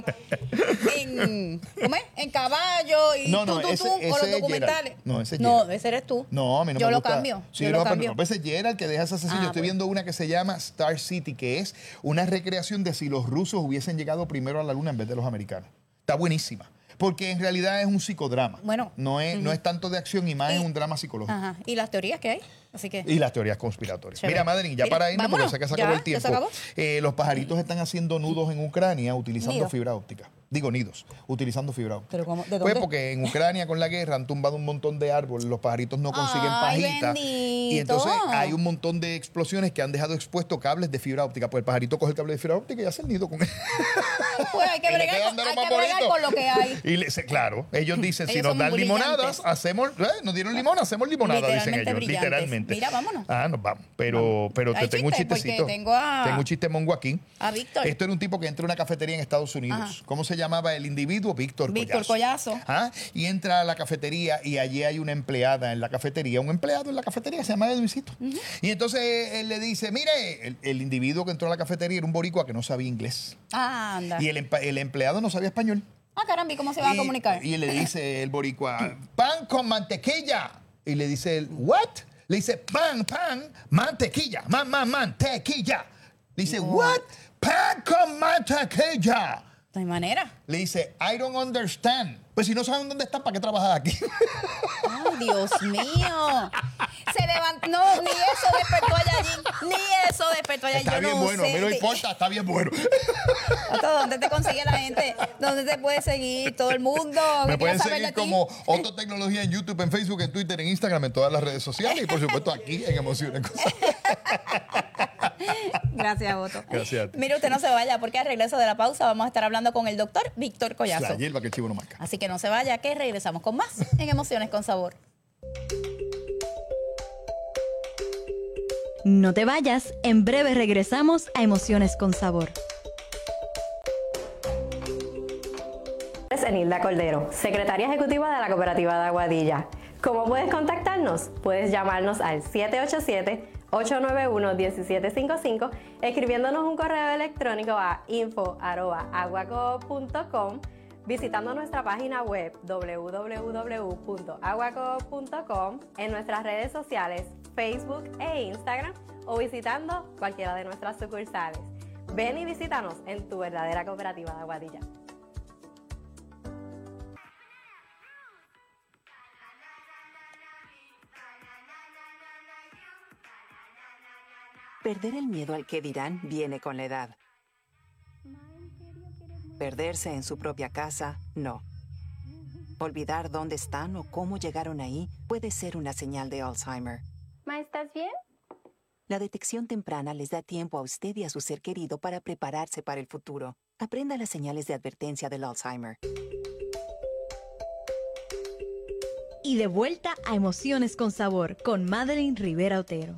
Speaker 2: en ¿cómo es? En caballo y
Speaker 6: no,
Speaker 2: tú,
Speaker 6: no,
Speaker 2: tú,
Speaker 6: ese,
Speaker 2: tú,
Speaker 6: ese
Speaker 2: con los
Speaker 6: es
Speaker 2: documentales.
Speaker 6: Gerald. No, ese es
Speaker 2: No, ese eres tú.
Speaker 6: No, a mí no
Speaker 2: yo
Speaker 6: me
Speaker 2: lo
Speaker 6: gusta.
Speaker 2: cambio.
Speaker 6: Sí,
Speaker 2: yo
Speaker 6: no,
Speaker 2: lo
Speaker 6: pero
Speaker 2: cambio.
Speaker 6: no, ese es Gerald que deja esa sesión.
Speaker 2: Ah,
Speaker 6: yo estoy
Speaker 2: bueno.
Speaker 6: viendo una que se llama Star City, que es una recreación de si los rusos hubiesen llegado primero a la luna en vez de los americanos. Está buenísima. Porque en realidad es un psicodrama.
Speaker 2: Bueno.
Speaker 6: No es, uh-huh. no es tanto de acción y más
Speaker 2: y,
Speaker 6: es un drama psicológico.
Speaker 2: Ajá. ¿Y las teorías que hay? Así que...
Speaker 6: Y las teorías conspiratorias.
Speaker 2: Chévere.
Speaker 6: Mira, Madeline, ya
Speaker 2: Mira,
Speaker 6: para irnos, porque sé que se acabó
Speaker 2: ¿Ya?
Speaker 6: el tiempo.
Speaker 2: ¿Ya se acabó?
Speaker 6: Eh, los pajaritos están haciendo nudos en Ucrania utilizando
Speaker 2: Nido.
Speaker 6: fibra óptica. Digo, nidos, utilizando fibra óptica.
Speaker 2: ¿Pero cómo? ¿De
Speaker 6: Pues
Speaker 2: dónde?
Speaker 6: porque en Ucrania con la guerra han tumbado un montón de árboles, los pajaritos no consiguen
Speaker 2: Ay,
Speaker 6: pajita.
Speaker 2: bendito.
Speaker 6: Y entonces hay un montón de explosiones que han dejado expuestos cables de fibra óptica. Pues el pajarito coge el cable de fibra óptica y hace el nido con él.
Speaker 2: Pues hay que bregar, con, hay que bregar con lo que hay.
Speaker 6: Y le, claro, ellos dicen,
Speaker 2: ellos
Speaker 6: si nos dan
Speaker 2: brillantes.
Speaker 6: limonadas, hacemos, eh, nos dieron limón, hacemos limonada, dicen ellos,
Speaker 2: brillantes.
Speaker 6: literalmente.
Speaker 2: Mira, vámonos.
Speaker 6: Ah, nos vamos. Pero,
Speaker 2: vamos.
Speaker 6: pero te
Speaker 2: Hay
Speaker 6: tengo
Speaker 2: chiste,
Speaker 6: un chistecito.
Speaker 2: Tengo, a...
Speaker 6: tengo un chiste mongo aquí.
Speaker 2: A Víctor.
Speaker 6: Esto era un tipo que entra a una cafetería en Estados Unidos. Ajá. ¿Cómo se llamaba el individuo? Víctor Collazo.
Speaker 2: Víctor Collazo.
Speaker 6: ¿Ah? Y entra a la cafetería y allí hay una empleada en la cafetería, un empleado en la cafetería, se llama Edwicito. Uh-huh. Y entonces él le dice, mire, el, el individuo que entró a la cafetería era un boricua que no sabía inglés.
Speaker 2: Ah, anda.
Speaker 6: Y el, el empleado no sabía español.
Speaker 2: Ah, caramba, ¿y cómo se va a comunicar?
Speaker 6: Y le dice el boricua, pan con mantequilla. Y le dice el, ¿what? Le dice, pan, pan, mantequilla, man, man, mantequilla. Le dice, no. ¿what? Pan con mantequilla.
Speaker 2: No hay manera.
Speaker 6: Le dice, I don't understand. Pues si no saben dónde están, ¿para qué trabajar aquí?
Speaker 2: Ay, Dios mío. Se levantó. No, ni eso despertó a Yallín. Ni eso despertó a Yallín.
Speaker 6: Está
Speaker 2: Yo
Speaker 6: bien
Speaker 2: no
Speaker 6: bueno,
Speaker 2: sé.
Speaker 6: a mí no importa, está bien bueno.
Speaker 2: Otto, ¿dónde te consigue la gente? ¿Dónde te puede seguir todo el mundo?
Speaker 6: Me pueden seguir como Otto Tecnología en YouTube, en Facebook, en Twitter, en Instagram, en todas las redes sociales y por supuesto aquí en Emociones con Sabor.
Speaker 2: Gracias, Otto.
Speaker 6: Gracias a ti.
Speaker 2: Mire, usted no se vaya porque al regreso de la pausa vamos a estar hablando con el doctor Víctor Collazo.
Speaker 6: La hierba que el chivo no marca.
Speaker 2: Así que no se vaya, que regresamos con más en Emociones con Sabor.
Speaker 1: No te vayas, en breve regresamos a Emociones con Sabor.
Speaker 5: Es Enilda Cordero, secretaria ejecutiva de la Cooperativa de Aguadilla. ¿Cómo puedes contactarnos? Puedes llamarnos al siete ocho siete, ocho nueve uno, uno siete cinco cinco, escribiéndonos un correo electrónico a info arroba aguaco punto com, visitando nuestra página web doble u doble u doble u punto aguaco punto com, en nuestras redes sociales Facebook e Instagram o visitando cualquiera de nuestras sucursales. Ven y visítanos en tu verdadera cooperativa de Aguadilla.
Speaker 4: Perder el miedo al que dirán viene con la edad. Perderse en su propia casa, no. Olvidar dónde están o cómo llegaron ahí puede ser una señal de Alzheimer.
Speaker 5: Ma, ¿estás bien?
Speaker 4: La detección temprana les da tiempo a usted y a su ser querido para prepararse para el futuro. Aprenda las señales de advertencia del Alzheimer.
Speaker 1: Y de vuelta a Emociones con Sabor con Madeline Rivera Otero.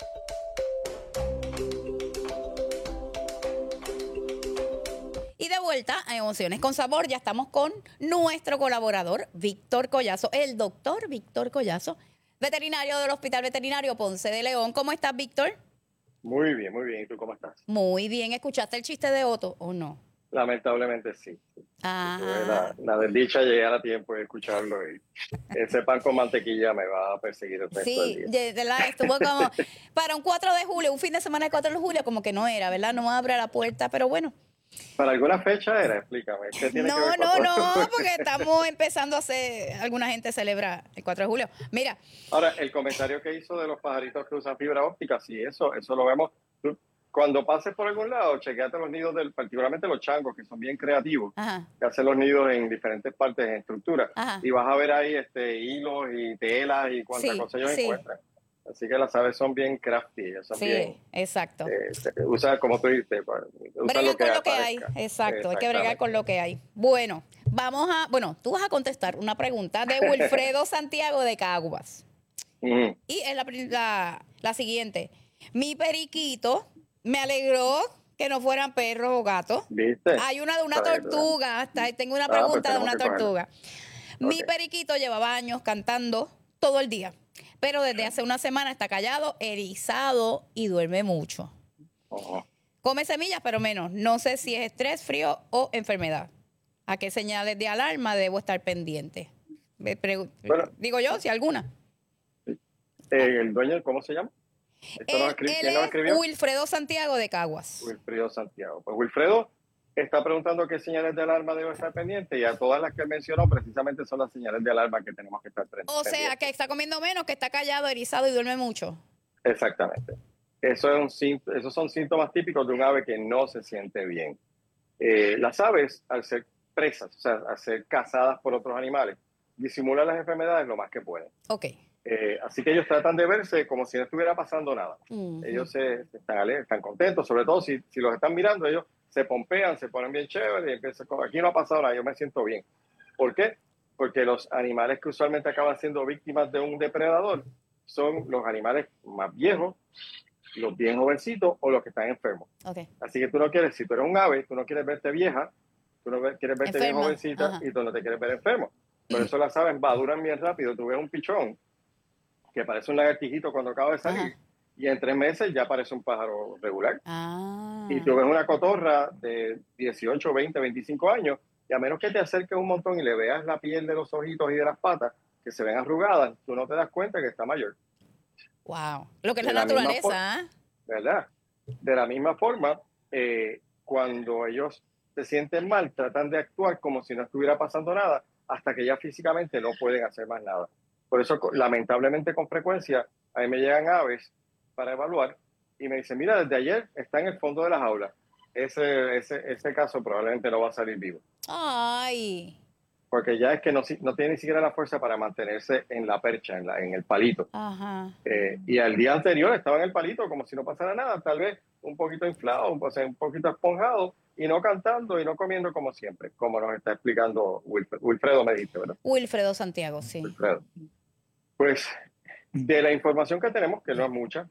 Speaker 2: Y de vuelta a Emociones con Sabor, ya estamos con nuestro colaborador, Víctor Collazo, el doctor Víctor Collazo, veterinario del Hospital Veterinario Ponce de León. ¿Cómo estás, Víctor?
Speaker 7: Muy bien, muy bien. ¿Y tú cómo estás?
Speaker 2: Muy bien. ¿Escuchaste el chiste de Otto o no?
Speaker 7: Lamentablemente sí.
Speaker 2: Ah.
Speaker 7: Tuve la, la desdicha de llegar a tiempo de escucharlo y ese pan con mantequilla me va a perseguir el resto
Speaker 2: Sí,
Speaker 7: del día.
Speaker 2: de verdad, estuvo como para un cuatro de julio, un fin de semana de cuatro de julio, como que no era, ¿verdad? No abre la puerta, pero bueno.
Speaker 7: ¿Para alguna fecha era? Explícame. ¿Qué tiene
Speaker 2: No,
Speaker 7: que ver con
Speaker 2: no,
Speaker 7: todo?
Speaker 2: no, porque estamos empezando a hacer, alguna gente celebra el cuatro de julio. Mira,
Speaker 7: Ahora, el comentario que hizo de los pajaritos que usan fibra óptica, sí, eso, eso lo vemos. Tú, cuando pases por algún lado, chequeate los nidos, del, particularmente los changos, que son bien creativos,
Speaker 2: ajá,
Speaker 7: que hacen los nidos en diferentes partes en estructura.
Speaker 2: Ajá.
Speaker 7: Y vas a ver ahí este, hilos y telas y cuántas
Speaker 2: Sí,
Speaker 7: cosas ellos
Speaker 2: sí.
Speaker 7: encuentran. Así que las aves son bien crafty, ellas son
Speaker 2: sí,
Speaker 7: bien...
Speaker 2: exacto.
Speaker 7: Eh, se- usa, como tú dices, pues, usa
Speaker 2: Bregar con lo que hay,
Speaker 7: aparezca.
Speaker 2: exacto, hay que bregar
Speaker 7: Exactamente.
Speaker 2: con lo que hay. Bueno, vamos a, bueno, tú vas a contestar una pregunta de Wilfredo Santiago de Caguas.
Speaker 7: Ujú.
Speaker 2: Y es la, pri- la, la siguiente. Mi periquito me alegró que no fueran perros o gatos.
Speaker 7: ¿Viste?
Speaker 2: Hay una de una
Speaker 7: Para que tú veas.
Speaker 2: tortuga. Está- tengo una
Speaker 7: Ah, pues
Speaker 2: pregunta de
Speaker 7: tenemos
Speaker 2: una
Speaker 7: que cogerla.
Speaker 2: tortuga. Mi
Speaker 7: Ok.
Speaker 2: periquito llevaba años cantando todo el día, pero desde hace una semana está callado, erizado y duerme mucho.
Speaker 7: Ujú.
Speaker 2: Come semillas, pero menos. No sé si es estrés, frío o enfermedad. ¿A qué señales de alarma debo estar pendiente? Me pregu-
Speaker 7: Bueno.
Speaker 2: Digo yo, si alguna.
Speaker 7: Eh, ¿El dueño, cómo se llama? ¿Esto nos
Speaker 2: Él,
Speaker 7: escri-
Speaker 2: él
Speaker 7: ¿Quién nos
Speaker 2: es
Speaker 7: escribió?
Speaker 2: Wilfredo Santiago de Caguas.
Speaker 7: Wilfredo Santiago. Pues Wilfredo está preguntando qué señales de alarma debo estar pendiente y a todas las que él mencionó precisamente son las señales de alarma que tenemos que estar pendientes.
Speaker 2: O sea, que está comiendo menos, que está callado, erizado y duerme mucho.
Speaker 7: Exactamente. Eso es un, sínt- esos son síntomas típicos de un ave que no se siente bien. Eh, las aves, al ser presas, o sea, al ser cazadas por otros animales, disimulan las enfermedades lo más que pueden.
Speaker 2: Ok.
Speaker 7: Eh, así que ellos tratan de verse como si no estuviera pasando nada.
Speaker 2: Ujú.
Speaker 7: Ellos se, se están alegres, están contentos, sobre todo si, si los están mirando, ellos se pompean, se ponen bien chéveres y empiezan como, aquí no ha pasado nada, yo me siento bien. ¿Por qué? Porque los animales que usualmente acaban siendo víctimas de un depredador son los animales más viejos, los bien jovencitos o los que están enfermos.
Speaker 2: Ok.
Speaker 7: Así que tú no quieres, si tú eres un ave, tú no quieres verte vieja, tú no ve- quieres verte bien
Speaker 2: Enferma,
Speaker 7: jovencita
Speaker 2: ajá.
Speaker 7: y tú no te quieres ver enfermo. Por eso las aves maduran bien rápido. Tú ves un pichón que parece un lagartijito cuando acaba de salir
Speaker 2: Ajá.
Speaker 7: y en tres meses ya parece un pájaro regular.
Speaker 2: Ah.
Speaker 7: Y tú ves una cotorra de dieciocho, veinte, veinticinco años y a menos que te acerques un montón y le veas la piel de los ojitos y de las patas que se ven arrugadas, tú no te das cuenta que está mayor.
Speaker 2: Wow. Lo que es
Speaker 7: De
Speaker 2: la
Speaker 7: la misma
Speaker 2: naturaleza, ¿ah?
Speaker 7: ¿Verdad? De la misma forma, eh, cuando ellos se sienten mal, tratan de actuar como si no estuviera pasando nada, hasta que ya físicamente no pueden hacer más nada. Por eso, co- lamentablemente, con frecuencia, a mí me llegan aves para evaluar y me dicen, mira, desde ayer está en el fondo de la jaula. Ese, ese, ese caso probablemente no va a salir vivo,
Speaker 2: Ay.
Speaker 7: porque ya es que no, si- no tiene ni siquiera la fuerza para mantenerse en la percha, en, la, en el palito.
Speaker 2: Ajá.
Speaker 7: Eh, y al día anterior estaba en el palito como si no pasara nada, tal vez un poquito inflado, o sea, un poquito esponjado, y no cantando y no comiendo como siempre, como nos está explicando Wilfredo, Wilfredo me dijiste, ¿verdad?
Speaker 2: Wilfredo Santiago, sí.
Speaker 7: Wilfredo. Pues de la información que tenemos, que no es mucha,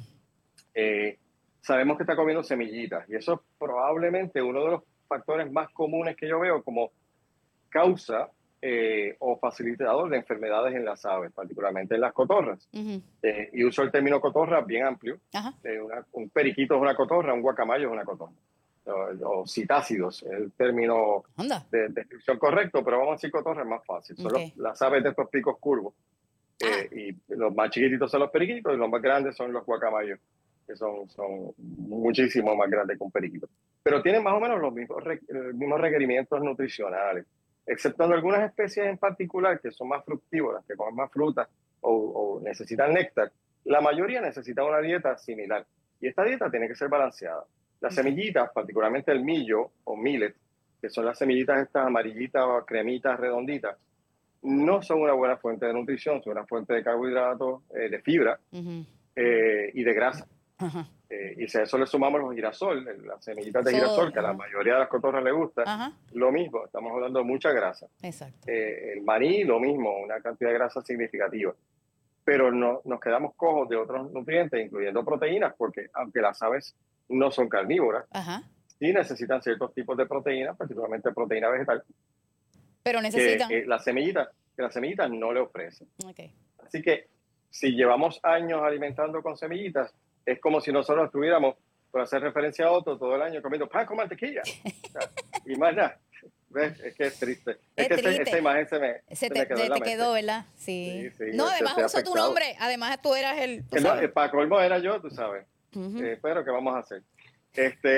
Speaker 7: eh, sabemos que está comiendo semillitas, y eso es probablemente uno de los factores más comunes que yo veo como causa eh, o facilitador de enfermedades en las aves, particularmente en las cotorras.
Speaker 2: Ujú.
Speaker 7: Eh, y uso el término cotorra bien amplio.
Speaker 2: Ajá.
Speaker 7: Eh, una- un periquito es una cotorra, un guacamayo es una cotorra. O, o citácidos, es el término
Speaker 2: Anda.
Speaker 7: de descripción correcto, pero vamos a decir cotorra es más fácil. Son
Speaker 2: Ok.
Speaker 7: los- las aves de estos picos curvos. Eh, y los más chiquititos son los periquitos y los más grandes son los guacamayos, que son, son muchísimo más grandes que un periquito. Pero tienen más o menos los mismos, re- los mismos requerimientos nutricionales, exceptuando algunas especies en particular que son más fructívoras, que comen más frutas o, o necesitan néctar. La mayoría necesita una dieta similar. Y esta dieta tiene que ser balanceada. Las semillitas, particularmente el millo o millet, que son las semillitas estas amarillitas o cremitas redonditas, no son una buena fuente de nutrición, son una fuente de carbohidratos, eh, de fibra uh-huh. eh, y de grasa. Uh-huh. Eh, y si a eso le sumamos los girasol, las semillitas de so, girasol, que uh-huh. a la mayoría de las cotorras les gusta, uh-huh. lo mismo, estamos hablando de mucha grasa.
Speaker 2: Exacto.
Speaker 7: Eh, el maní, lo mismo, una cantidad de grasa significativa. Pero no, nos quedamos cojos de otros nutrientes, incluyendo proteínas, porque aunque las aves no son carnívoras, uh-huh. sí necesitan ciertos tipos de proteínas, particularmente proteína vegetal.
Speaker 2: Pero necesitan.
Speaker 7: Que, que las semillitas, que las semillitas no le ofrecen.
Speaker 2: Okay.
Speaker 7: Así que si llevamos años alimentando con semillitas, es como si nosotros estuviéramos, por hacer referencia a otro, todo el año comiendo pan con mantequilla. O sea, y más nada. ¿Ves? Es que es triste. Es,
Speaker 2: es
Speaker 7: que
Speaker 2: triste.
Speaker 7: Esa, esa imagen se me,
Speaker 2: se
Speaker 7: se
Speaker 2: te,
Speaker 7: me quedó,
Speaker 2: te,
Speaker 7: en la
Speaker 2: te
Speaker 7: mente.
Speaker 2: quedó, ¿verdad? Sí.
Speaker 7: sí, sí
Speaker 2: no, además usó
Speaker 7: afectado.
Speaker 2: tu nombre. Además tú eras el... Tú
Speaker 7: no, para colmo era yo, tú sabes.
Speaker 2: Uh-huh.
Speaker 7: eh, pero ¿qué vamos a hacer? Este,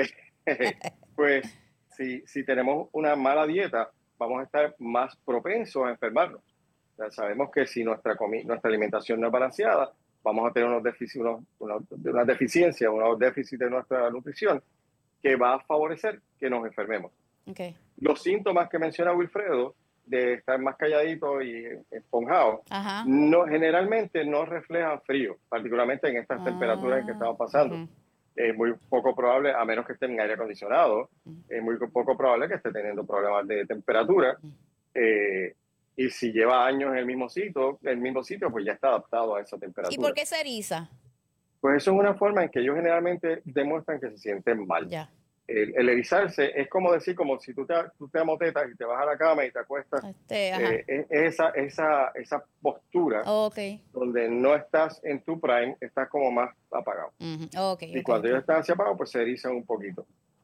Speaker 7: pues si, si tenemos una mala dieta, vamos a estar más propensos a enfermarnos. Ya sabemos que si nuestra, comi- nuestra alimentación no es balanceada, vamos a tener unos defici- unos, una, una deficiencia, unos déficits de nuestra nutrición que va a favorecer que nos enfermemos.
Speaker 2: Okay.
Speaker 7: Los síntomas que menciona Wilfredo, de estar más calladito y esponjado,
Speaker 2: Ajá.
Speaker 7: no, generalmente no reflejan frío, particularmente en estas
Speaker 2: ah,
Speaker 7: temperaturas en que estamos pasando. Uh-huh. Es muy poco probable, a menos que esté en aire acondicionado, uh-huh. es muy poco probable que esté teniendo problemas de temperatura. Uh-huh. Eh, y si lleva años en el mismo sitio, el mismo sitio, pues ya está adaptado a esa temperatura.
Speaker 2: ¿Y por qué se eriza?
Speaker 7: Pues eso es una forma en que ellos generalmente demuestran que se sienten mal.
Speaker 2: Ya.
Speaker 7: El, el erizarse es como decir, como si tú te, tú te amotetas y te vas a la cama y te acuestas. Este, eh, es, es esa, esa, esa postura
Speaker 2: oh, okay.
Speaker 7: donde no estás en tu prime, estás como más apagado.
Speaker 2: Uh-huh. Okay,
Speaker 7: y
Speaker 2: okay,
Speaker 7: cuando
Speaker 2: okay.
Speaker 7: ellos están hacia abajo, pues se erizan un poquito.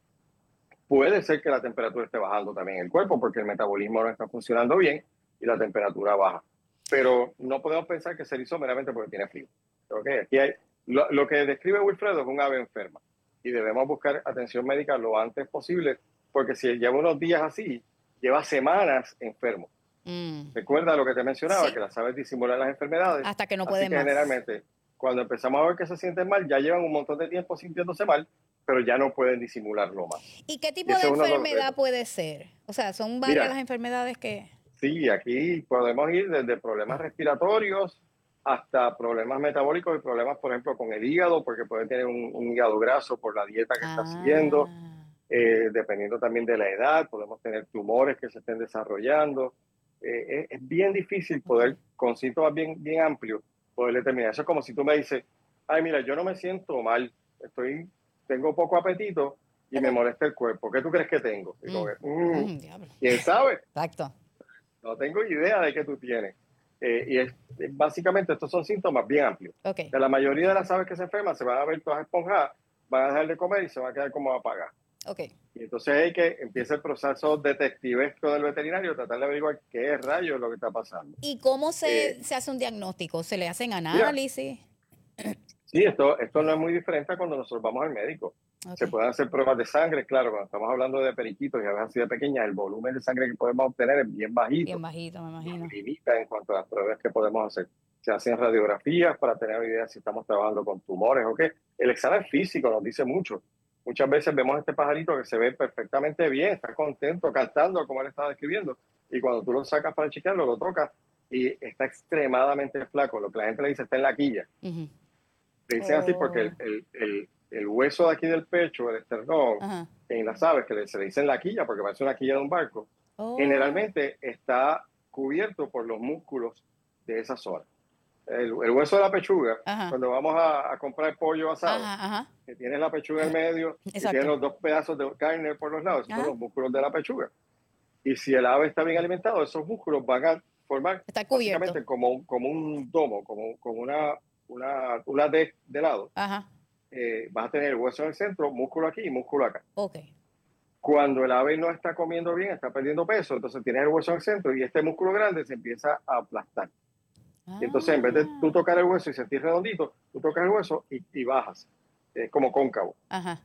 Speaker 7: Puede ser que la temperatura esté bajando también en el cuerpo porque el metabolismo no está funcionando bien y la temperatura baja. Pero no podemos pensar que se erizó meramente porque tiene frío. Okay, aquí hay, lo, lo que describe Wilfredo es un ave enferma. Y debemos buscar atención médica lo antes posible, porque si lleva unos días así, lleva semanas enfermo. Mm. Recuerda lo que te mencionaba, sí. que las aves disimulan las enfermedades.
Speaker 2: Hasta que no
Speaker 7: así
Speaker 2: pueden
Speaker 7: que
Speaker 2: más.
Speaker 7: Generalmente, cuando empezamos a ver que se sienten mal, ya llevan un montón de tiempo sintiéndose mal, pero ya no pueden disimularlo más.
Speaker 2: ¿Y qué tipo y de enfermedad de puede ser? O sea, ¿son varias Mira, las enfermedades que...?
Speaker 7: Sí, aquí podemos ir desde problemas respiratorios hasta problemas metabólicos y problemas, por ejemplo, con el hígado, porque puede tener un, un hígado graso por la dieta que ah. está siguiendo. Eh, dependiendo también de la edad, podemos tener tumores que se estén desarrollando. Eh, es, es bien difícil poder, con síntomas bien, bien amplios, poder determinar. Eso es como si tú me dices, ay, mira, yo no me siento mal, estoy, tengo poco apetito y me molesta el cuerpo. ¿Qué tú crees que tengo? Y como, mm, mm, ¿quién sabe?
Speaker 2: Exacto.
Speaker 7: No tengo idea de qué tú tienes. Eh, y es, básicamente estos son síntomas bien amplios.
Speaker 2: Okay.
Speaker 7: De la mayoría de las aves que se enferman se van a ver todas esponjadas, van a dejar de comer y se van a quedar como apagadas.
Speaker 2: Okay.
Speaker 7: Y entonces hay que empieza el proceso detectivesco del veterinario, tratar de averiguar qué rayos es lo que está pasando.
Speaker 2: ¿Y cómo se, eh, se hace un diagnóstico? ¿Se le hacen análisis?
Speaker 7: Mira, sí, esto, esto no es muy diferente a cuando nosotros vamos al médico. Okay. Se pueden hacer pruebas de sangre, claro, cuando estamos hablando de periquitos y aves así de pequeñas, el volumen de sangre que podemos obtener es bien bajito.
Speaker 2: Bien bajito, me imagino.
Speaker 7: Limita en cuanto a las pruebas que podemos hacer. Se hacen radiografías para tener una idea si estamos trabajando con tumores o qué. El examen físico nos dice mucho. Muchas veces vemos a este pajarito que se ve perfectamente bien, está contento, cantando como él estaba describiendo, y cuando tú lo sacas para chequearlo, lo tocas y está extremadamente flaco. Lo que la gente le dice está en la quilla. Uh-huh. Le dicen oh. así porque el, el, el el hueso de aquí del pecho, el esternón, uh-huh. en las aves, que se le dice en la quilla, porque parece una quilla de un barco, oh. generalmente está cubierto por los músculos de esa zona. El, el hueso de la pechuga, uh-huh. cuando vamos a, a comprar pollo asado, uh-huh. Uh-huh. que tiene la pechuga en medio, y tiene los dos pedazos de carne por los lados, uh-huh. son los músculos de la pechuga. Y si el ave está bien alimentado, esos músculos van a formar básicamente como, como un domo, como, como una, una, una D de lado.
Speaker 2: Uh-huh.
Speaker 7: Eh, vas a tener el hueso en el centro, músculo aquí y músculo acá.
Speaker 2: Okay.
Speaker 7: Cuando el ave no está comiendo bien, está perdiendo peso, entonces tienes el hueso en el centro y este músculo grande se empieza a aplastar. Ah. Y entonces en vez de tú tocar el hueso y sentir redondito, tú tocas el hueso y, y bajas. Es como cóncavo.
Speaker 2: Ajá.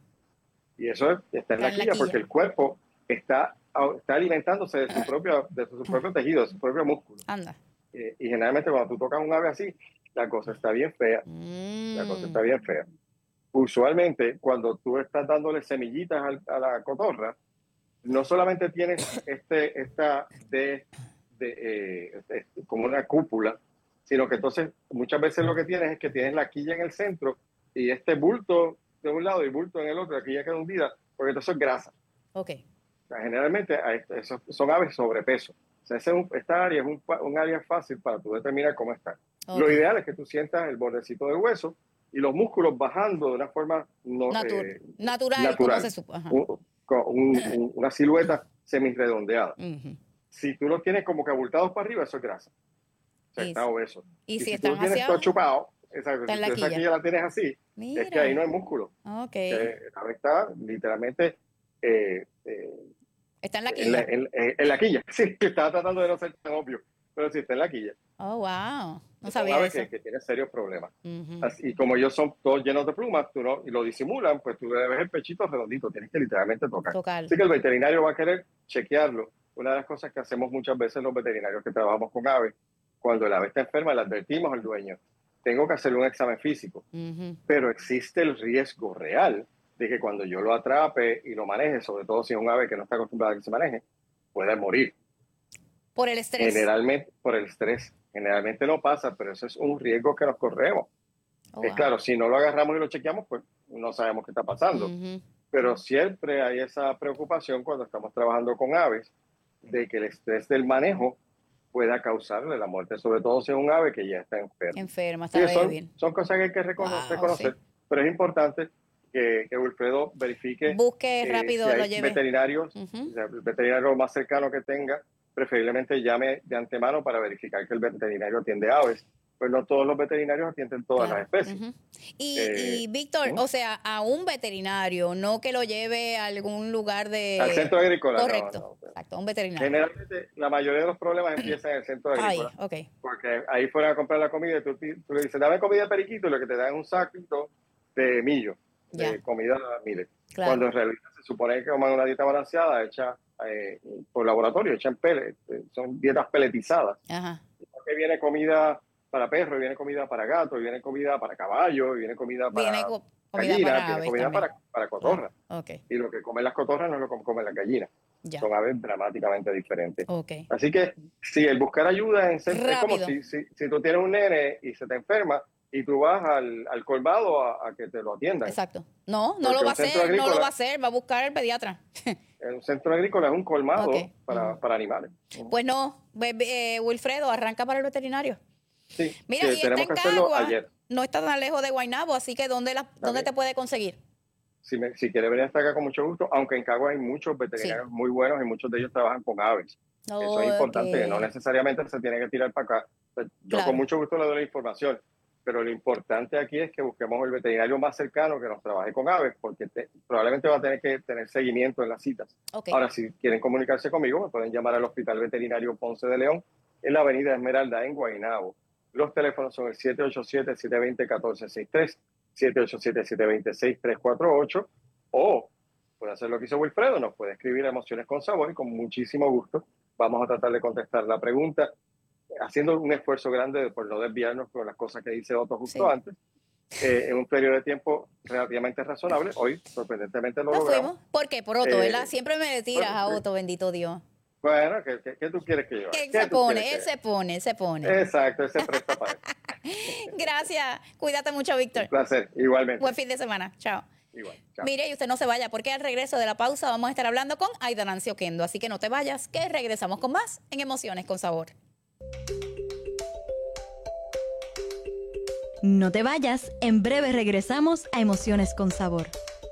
Speaker 7: Y eso es, está en la, en la quilla porque el cuerpo está, está alimentándose de su propio, de su propio tejido, de su propio músculo.
Speaker 2: Anda.
Speaker 7: Eh, y generalmente cuando tú tocas un ave así, la cosa está bien fea. Mm. La cosa está bien fea. Usualmente, cuando tú estás dándole semillitas a la cotorra, no solamente tienes este, esta de, de, eh, de- como una cúpula, sino que entonces muchas veces lo que tienes es que tienes la quilla en el centro y este bulto de un lado y bulto en el otro, la quilla queda hundida, porque entonces es grasa.
Speaker 2: Ok.
Speaker 7: O sea, generalmente hay- esos son aves sobrepeso. O sea, ese es un- esta área es un, pa- un área fácil para tú determinar cómo está.
Speaker 2: Ok.
Speaker 7: Lo ideal es que tú sientas el bordecito del hueso y los músculos bajando de una forma no,
Speaker 2: Natu-
Speaker 7: eh,
Speaker 2: natural,
Speaker 7: natural.
Speaker 2: como se supone. Ajá.
Speaker 7: Un- con un- un- una silueta semirredondeada.
Speaker 2: Ujú.
Speaker 7: Si tú los tienes como que abultados para arriba, eso es grasa. O sea,
Speaker 2: Y
Speaker 7: está
Speaker 2: si-
Speaker 7: obeso.
Speaker 2: y si
Speaker 7: tú
Speaker 2: están
Speaker 7: lo tienes
Speaker 2: hacia
Speaker 7: todo
Speaker 2: abajo,
Speaker 7: chupado, exacto,
Speaker 2: está en
Speaker 7: si
Speaker 2: la
Speaker 7: tú esa
Speaker 2: quilla.
Speaker 7: quilla la tienes así, es
Speaker 2: Mira.
Speaker 7: que ahí no hay músculo.
Speaker 2: Ok.
Speaker 7: Que la ave está literalmente eh, eh,
Speaker 2: Está en la
Speaker 7: en,
Speaker 2: quilla.
Speaker 7: la, en- en- en la quilla. Sí, que estaba tratando de no ser tan obvio, pero sí está en la quilla.
Speaker 2: Oh, wow. No
Speaker 7: Son
Speaker 2: sabía
Speaker 7: aves
Speaker 2: eso.
Speaker 7: que, que tienen serios problemas.
Speaker 2: Ujú.
Speaker 7: Así, y como ellos son todos llenos de plumas tú no, y lo disimulan, pues tú le ves el pechito redondito, tienes que literalmente tocar.
Speaker 2: Tocar.
Speaker 7: Así que el veterinario va a querer chequearlo. Una de las cosas que hacemos muchas veces los veterinarios que trabajamos con aves, cuando el ave está enferma, le advertimos al dueño, tengo que hacerle un examen físico,
Speaker 2: Ujú.
Speaker 7: pero existe el riesgo real de que cuando yo lo atrape y lo maneje, sobre todo si es un ave que no está acostumbrada a que se maneje, pueda morir.
Speaker 2: Por el estrés.
Speaker 7: Generalmente por el estrés. Generalmente no pasa, pero eso es un riesgo que nos corremos.
Speaker 2: Oh,
Speaker 7: Es
Speaker 2: wow.
Speaker 7: claro, si no lo agarramos y lo chequeamos, pues no sabemos qué está pasando.
Speaker 2: Ujú.
Speaker 7: Pero siempre hay esa preocupación cuando estamos trabajando con aves de que el estrés del manejo pueda causarle la muerte, sobre todo si es un ave que ya está enfermo.
Speaker 2: Enferma,
Speaker 7: Sí,
Speaker 2: está
Speaker 7: son,
Speaker 2: débil.
Speaker 7: son cosas que hay que recono-
Speaker 2: Wow,
Speaker 7: reconocer,
Speaker 2: sí.
Speaker 7: pero es importante que, que Wilfredo verifique
Speaker 2: Busque
Speaker 7: eh,
Speaker 2: rápido,
Speaker 7: si hay
Speaker 2: lo lleve.
Speaker 7: veterinarios,
Speaker 2: Ujú.
Speaker 7: o sea, el veterinario más cercano que tenga, preferiblemente llame de antemano para verificar que el veterinario atiende aves. Pues no todos los veterinarios atienden todas
Speaker 2: Claro.
Speaker 7: las especies.
Speaker 2: Ujú. Y,
Speaker 7: Eh,
Speaker 2: y Víctor,
Speaker 7: ¿no?
Speaker 2: o sea, a un veterinario, no que lo lleve a algún lugar de...
Speaker 7: Al centro agrícola. no,
Speaker 2: Correcto,
Speaker 7: no.
Speaker 2: exacto, a un veterinario.
Speaker 7: Generalmente la mayoría de los problemas empiezan en el centro
Speaker 2: Ahí,
Speaker 7: agrícola.
Speaker 2: ok.
Speaker 7: Porque ahí fueron a comprar la comida y tú, tú le dices, dame comida de periquito, y lo que te dan es un saquito de millo, de
Speaker 2: Ya.
Speaker 7: comida millet.
Speaker 2: Claro.
Speaker 7: Cuando en realidad se supone que coman una dieta balanceada hecha eh, por laboratorio, hecha en pellet, eh, son dietas peletizadas.
Speaker 2: Ajá.
Speaker 7: Porque viene comida para perro, y viene comida para gato, y viene comida para caballo, y viene comida para
Speaker 2: Viene co- comida
Speaker 7: gallinas,
Speaker 2: para
Speaker 7: viene
Speaker 2: aves
Speaker 7: comida
Speaker 2: también.
Speaker 7: para, para cotorras.
Speaker 2: Claro. Ok,
Speaker 7: Y lo que comen las cotorras no es lo que comen las gallinas.
Speaker 2: ya.
Speaker 7: Son aves dramáticamente diferentes.
Speaker 2: Ok.
Speaker 7: Así que sí, el buscar ayuda en centro, es como
Speaker 2: Rápido.
Speaker 7: si, si, si tú tienes un nene y se te enferma y tú vas al, al colmado a, a que te lo atiendan.
Speaker 2: Exacto. No, no
Speaker 7: Porque
Speaker 2: lo va a
Speaker 7: un centro
Speaker 2: hacer, no lo
Speaker 7: agrícola-
Speaker 2: va a hacer, va a buscar el pediatra.
Speaker 7: En un centro agrícola es un colmado
Speaker 2: Ok.
Speaker 7: para,
Speaker 2: Ujú.
Speaker 7: para animales.
Speaker 2: Pues no, ve- ve- eh, Wilfredo, arranca para el veterinario.
Speaker 7: Sí,
Speaker 2: Mira,
Speaker 7: que
Speaker 2: y está
Speaker 7: tenemos
Speaker 2: en
Speaker 7: que hacerlo
Speaker 2: Cagua,
Speaker 7: ayer.
Speaker 2: no está tan lejos de Guaynabo, así que ¿dónde, la, dónde
Speaker 7: bien.
Speaker 2: te puede conseguir?
Speaker 7: Si, me, si quiere venir hasta acá con mucho gusto, aunque en Cagua hay muchos veterinarios
Speaker 2: Sí.
Speaker 7: muy buenos y muchos de ellos trabajan con aves. Eso es importante,
Speaker 2: Ok.
Speaker 7: que no necesariamente se tiene que tirar para acá. Yo
Speaker 2: Claro.
Speaker 7: con mucho gusto le doy la información, pero lo importante aquí es que busquemos el veterinario más cercano que nos trabaje con aves, porque te- probablemente va a tener que tener seguimiento en las citas.
Speaker 2: Ok.
Speaker 7: Ahora, si quieren comunicarse conmigo, me pueden llamar al Hospital Veterinario Ponce de León, en la Avenida Esmeralda, en Guaynabo. Los teléfonos son el siete ocho siete, siete dos cero, uno cuatro seis tres, siete ocho siete, siete dos seis, tres cuatro ocho, o puede hacer lo que hizo Wilfredo, nos puede escribir a Emociones con Sabor y con muchísimo gusto vamos a tratar de contestar la pregunta, haciendo un esfuerzo grande por no desviarnos con las cosas que dice Otto justo
Speaker 2: Sí.
Speaker 7: antes, eh, en un periodo de tiempo relativamente razonable. Hoy, sorprendentemente, lo
Speaker 2: Nos
Speaker 7: logramos.
Speaker 2: fuimos. ¿Por qué? Por Otto,
Speaker 7: Eh,
Speaker 2: ¿verdad? Siempre me le tiras a
Speaker 7: bueno,
Speaker 2: Otto, bendito Dios.
Speaker 7: Bueno, ¿qué, qué, qué tú quieres que yo haga?
Speaker 2: Que
Speaker 7: ¿Qué
Speaker 2: se
Speaker 7: tú
Speaker 2: pone,
Speaker 7: quieres
Speaker 2: él
Speaker 7: que
Speaker 2: se pone, él se pone.
Speaker 7: haga? Exacto, ese presta para eso.
Speaker 2: Gracias. Cuídate mucho, Víctor.
Speaker 7: Un placer, igualmente.
Speaker 2: Buen fin de semana. Chao.
Speaker 7: Igual, chao.
Speaker 2: Mire, y usted no se vaya, porque al regreso de la pausa vamos a estar hablando con Aida Nancy Oquendo. Así que no te vayas, que regresamos con más en Emociones con Sabor.
Speaker 1: No te vayas, en breve regresamos a Emociones con Sabor.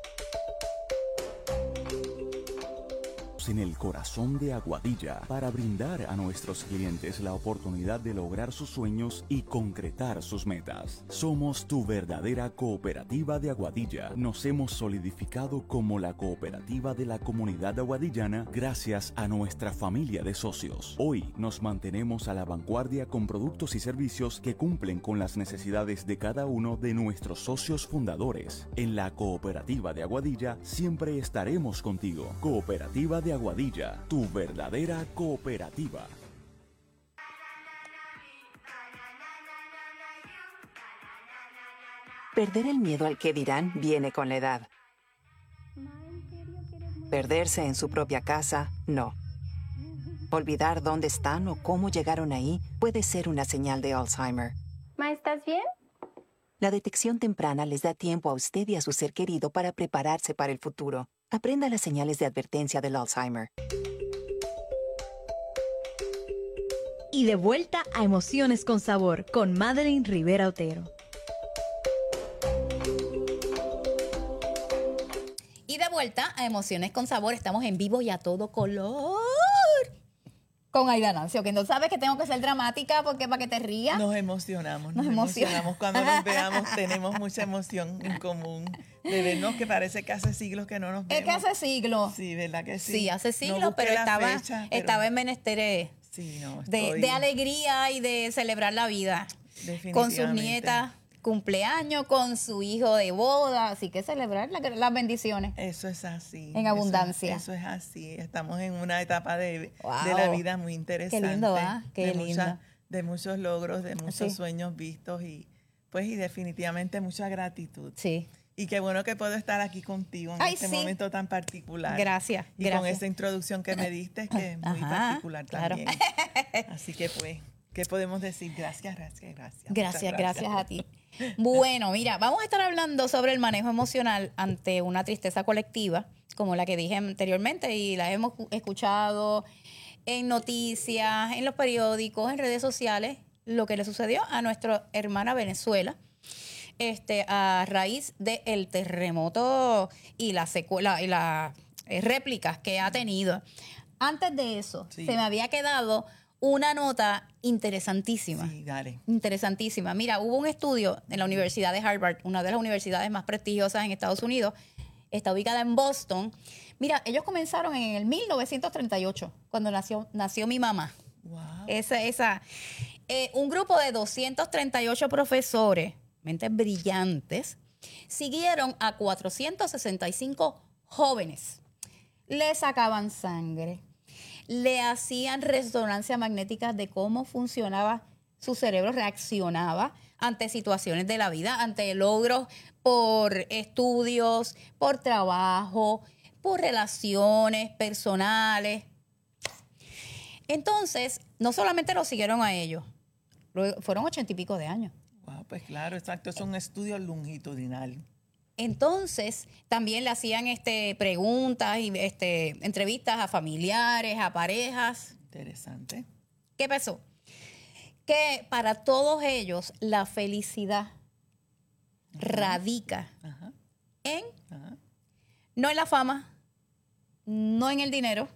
Speaker 8: En el corazón de Aguadilla para brindar a nuestros clientes la oportunidad de lograr sus sueños y concretar sus metas. Somos tu verdadera cooperativa de Aguadilla. Nos hemos solidificado como la cooperativa de la comunidad aguadillana gracias a nuestra familia de socios. Hoy nos mantenemos a la vanguardia con productos y servicios que cumplen con las necesidades de cada uno de nuestros socios fundadores. En la cooperativa de Aguadilla siempre estaremos contigo. Cooperativa de Aguadilla, tu verdadera cooperativa.
Speaker 4: Perder el miedo al que dirán viene con la edad. Perderse en su propia casa, no. Olvidar dónde están o cómo llegaron ahí puede ser una señal de Alzheimer.
Speaker 5: Ma, ¿estás bien?
Speaker 4: La detección temprana les da tiempo a usted y a su ser querido para prepararse para el futuro. Aprenda las señales de advertencia del Alzheimer.
Speaker 1: Y de vuelta a Emociones con Sabor con Madeline Rivera Otero.
Speaker 2: Y de vuelta a Emociones con Sabor, estamos en vivo y a todo color con Aida Nancio, que no sabes que tengo que ser dramática porque para que te rías.
Speaker 9: Nos emocionamos,
Speaker 2: nos,
Speaker 9: nos
Speaker 2: emociona.
Speaker 9: emocionamos. Cuando nos veamos tenemos mucha emoción en común de vernos, que parece que hace siglos que no nos vemos.
Speaker 2: Es que hace siglos.
Speaker 9: Sí, ¿verdad que sí?
Speaker 2: Sí, hace siglos,
Speaker 9: no
Speaker 2: pero, estaba,
Speaker 9: fecha, pero
Speaker 2: estaba en menesteres
Speaker 9: sí, no,
Speaker 2: de, de alegría y de celebrar la vida. Con sus nietas, cumpleaños, con su hijo de boda, así que celebrar la, las bendiciones.
Speaker 9: Eso es así.
Speaker 2: En abundancia.
Speaker 9: Eso, eso es así. Estamos en una etapa de,
Speaker 2: wow.
Speaker 9: de la vida muy interesante.
Speaker 2: Qué lindo, ¿ah? Qué
Speaker 9: de
Speaker 2: lindo.
Speaker 9: Mucha, de muchos logros, de muchos
Speaker 2: sí.
Speaker 9: sueños vistos y pues y definitivamente mucha gratitud.
Speaker 2: Sí.
Speaker 9: Y qué bueno que puedo estar aquí contigo en
Speaker 2: Ay,
Speaker 9: este
Speaker 2: sí.
Speaker 9: momento tan particular.
Speaker 2: Gracias.
Speaker 9: Y
Speaker 2: gracias.
Speaker 9: con esa introducción que me diste, que es muy
Speaker 2: Ajá,
Speaker 9: particular
Speaker 2: claro.
Speaker 9: también. Así que pues, ¿qué podemos decir? Gracias, gracias, gracias.
Speaker 2: Gracias,
Speaker 9: gracias,
Speaker 2: gracias a ti. Bueno, mira, vamos a estar hablando sobre el manejo emocional ante una tristeza colectiva, como la que dije anteriormente, y la hemos escuchado en noticias, en los periódicos, en redes sociales, lo que le sucedió a nuestra hermana Venezuela, este, a raíz del terremoto y la secuela y las eh, réplicas que ha tenido. Antes de eso,
Speaker 9: Sí.
Speaker 2: se me había quedado una nota interesantísima.
Speaker 9: Sí, dale.
Speaker 2: Interesantísima. Mira, hubo un estudio en la Universidad de Harvard, una de las universidades más prestigiosas en Estados Unidos, está ubicada en Boston. Mira, ellos comenzaron en el mil novecientos treinta y ocho, cuando nació, nació mi mamá.
Speaker 9: Wow.
Speaker 2: Esa, esa, eh, un grupo de doscientos treinta y ocho profesores, mentes brillantes, siguieron a cuatrocientos sesenta y cinco jóvenes. Le sacaban sangre, le hacían resonancia magnética de cómo funcionaba su cerebro, reaccionaba ante situaciones de la vida, ante logros por estudios, por trabajo, por relaciones personales. Entonces, no solamente lo siguieron a ellos, luego fueron ochenta y pico de años.
Speaker 9: Wow, pues claro, exacto, es un estudio longitudinal.
Speaker 2: Entonces, también le hacían este, preguntas y este, entrevistas a familiares, a parejas.
Speaker 9: Interesante.
Speaker 2: ¿Qué pasó? Que para todos ellos la felicidad Ajá. radica
Speaker 9: Ajá.
Speaker 2: en,
Speaker 9: Ajá.
Speaker 2: no en la fama, no en el dinero,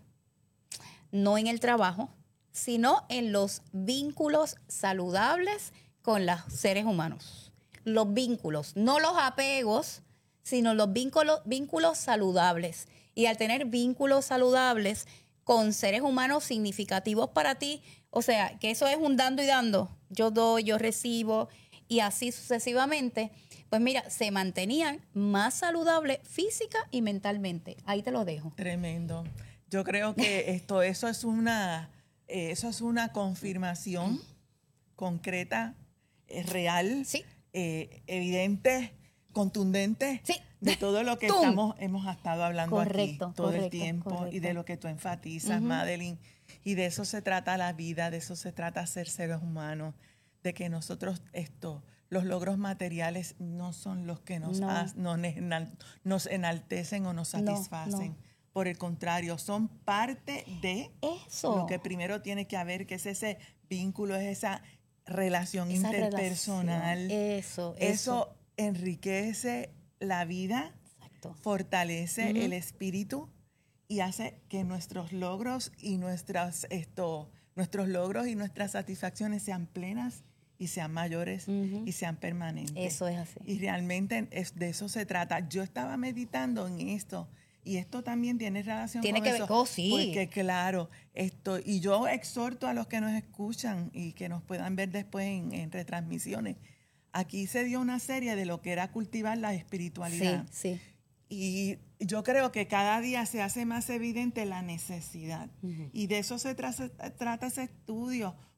Speaker 2: no en el trabajo, sino en los vínculos saludables con los seres humanos. Los vínculos, no los apegos, sino los vínculos, vínculos saludables. Y al tener vínculos saludables con seres humanos significativos para ti, o sea, que eso es un dando y dando, yo doy, yo recibo, y así sucesivamente, pues mira, se mantenían más saludables física y mentalmente. Ahí te lo dejo.
Speaker 9: Tremendo. Yo creo que esto, eso es una, eh, eso es una confirmación concreta, eh, real,
Speaker 2: sí.
Speaker 9: eh, evidente, contundente
Speaker 2: sí.
Speaker 9: de todo lo que
Speaker 2: ¡Tum!
Speaker 9: estamos, hemos estado hablando
Speaker 2: correcto,
Speaker 9: aquí todo
Speaker 2: correcto,
Speaker 9: el tiempo
Speaker 2: correcto.
Speaker 9: y de lo que tú enfatizas, uh-huh. Madeline. Y de eso se trata la vida, de eso se trata ser seres humanos, de que nosotros esto, los logros materiales no son los que nos, no. has, nos, enal, nos enaltecen o nos satisfacen. No, no. Por el contrario, son parte de
Speaker 2: eso.
Speaker 9: Lo que primero tiene que haber, que es ese vínculo, es esa relación
Speaker 2: esa
Speaker 9: interpersonal.
Speaker 2: Relación. Eso, eso.
Speaker 9: Eso enriquece la vida,
Speaker 2: Exacto.
Speaker 9: fortalece uh-huh. el espíritu y hace que nuestros logros y nuestras esto, nuestros logros y nuestras satisfacciones sean plenas y sean mayores uh-huh. y sean permanentes.
Speaker 2: Eso es así.
Speaker 9: Y realmente es, de eso se trata. Yo estaba meditando en esto y esto también tiene relación
Speaker 2: tiene
Speaker 9: con
Speaker 2: que
Speaker 9: eso.
Speaker 2: Ver, oh, sí.
Speaker 9: Porque claro, esto, y yo exhorto a los que nos escuchan y que nos puedan ver después en, en retransmisiones. Aquí se dio una serie de lo que era cultivar la espiritualidad.
Speaker 2: Sí, sí.
Speaker 9: Y yo creo que cada día se hace más evidente la necesidad. Uh-huh. Y de eso se tra- trata ese estudio,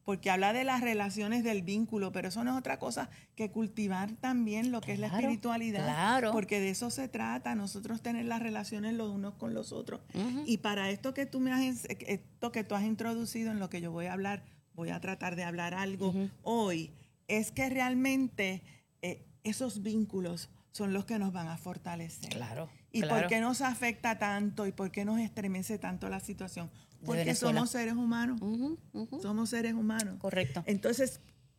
Speaker 9: porque habla de las relaciones del vínculo, pero eso no es otra cosa que cultivar también lo que
Speaker 2: Claro,
Speaker 9: es la espiritualidad,
Speaker 2: claro.
Speaker 9: porque de eso se trata, nosotros tener las relaciones los unos con los otros.
Speaker 2: Ujú.
Speaker 9: Y para esto que tú me has, esto que tú has introducido en lo que yo voy a hablar, voy a tratar de hablar algo
Speaker 2: Ujú.
Speaker 9: hoy, es que realmente eh, esos vínculos son los que nos van a fortalecer.
Speaker 2: Claro,
Speaker 9: ¿Y
Speaker 2: claro.
Speaker 9: por qué nos afecta tanto y por qué nos estremece tanto la situación?
Speaker 2: De
Speaker 9: Porque
Speaker 2: Venezuela.
Speaker 9: somos seres humanos.
Speaker 2: Ujú, ujú.
Speaker 9: Somos seres humanos.
Speaker 2: Correcto.
Speaker 9: Entonces,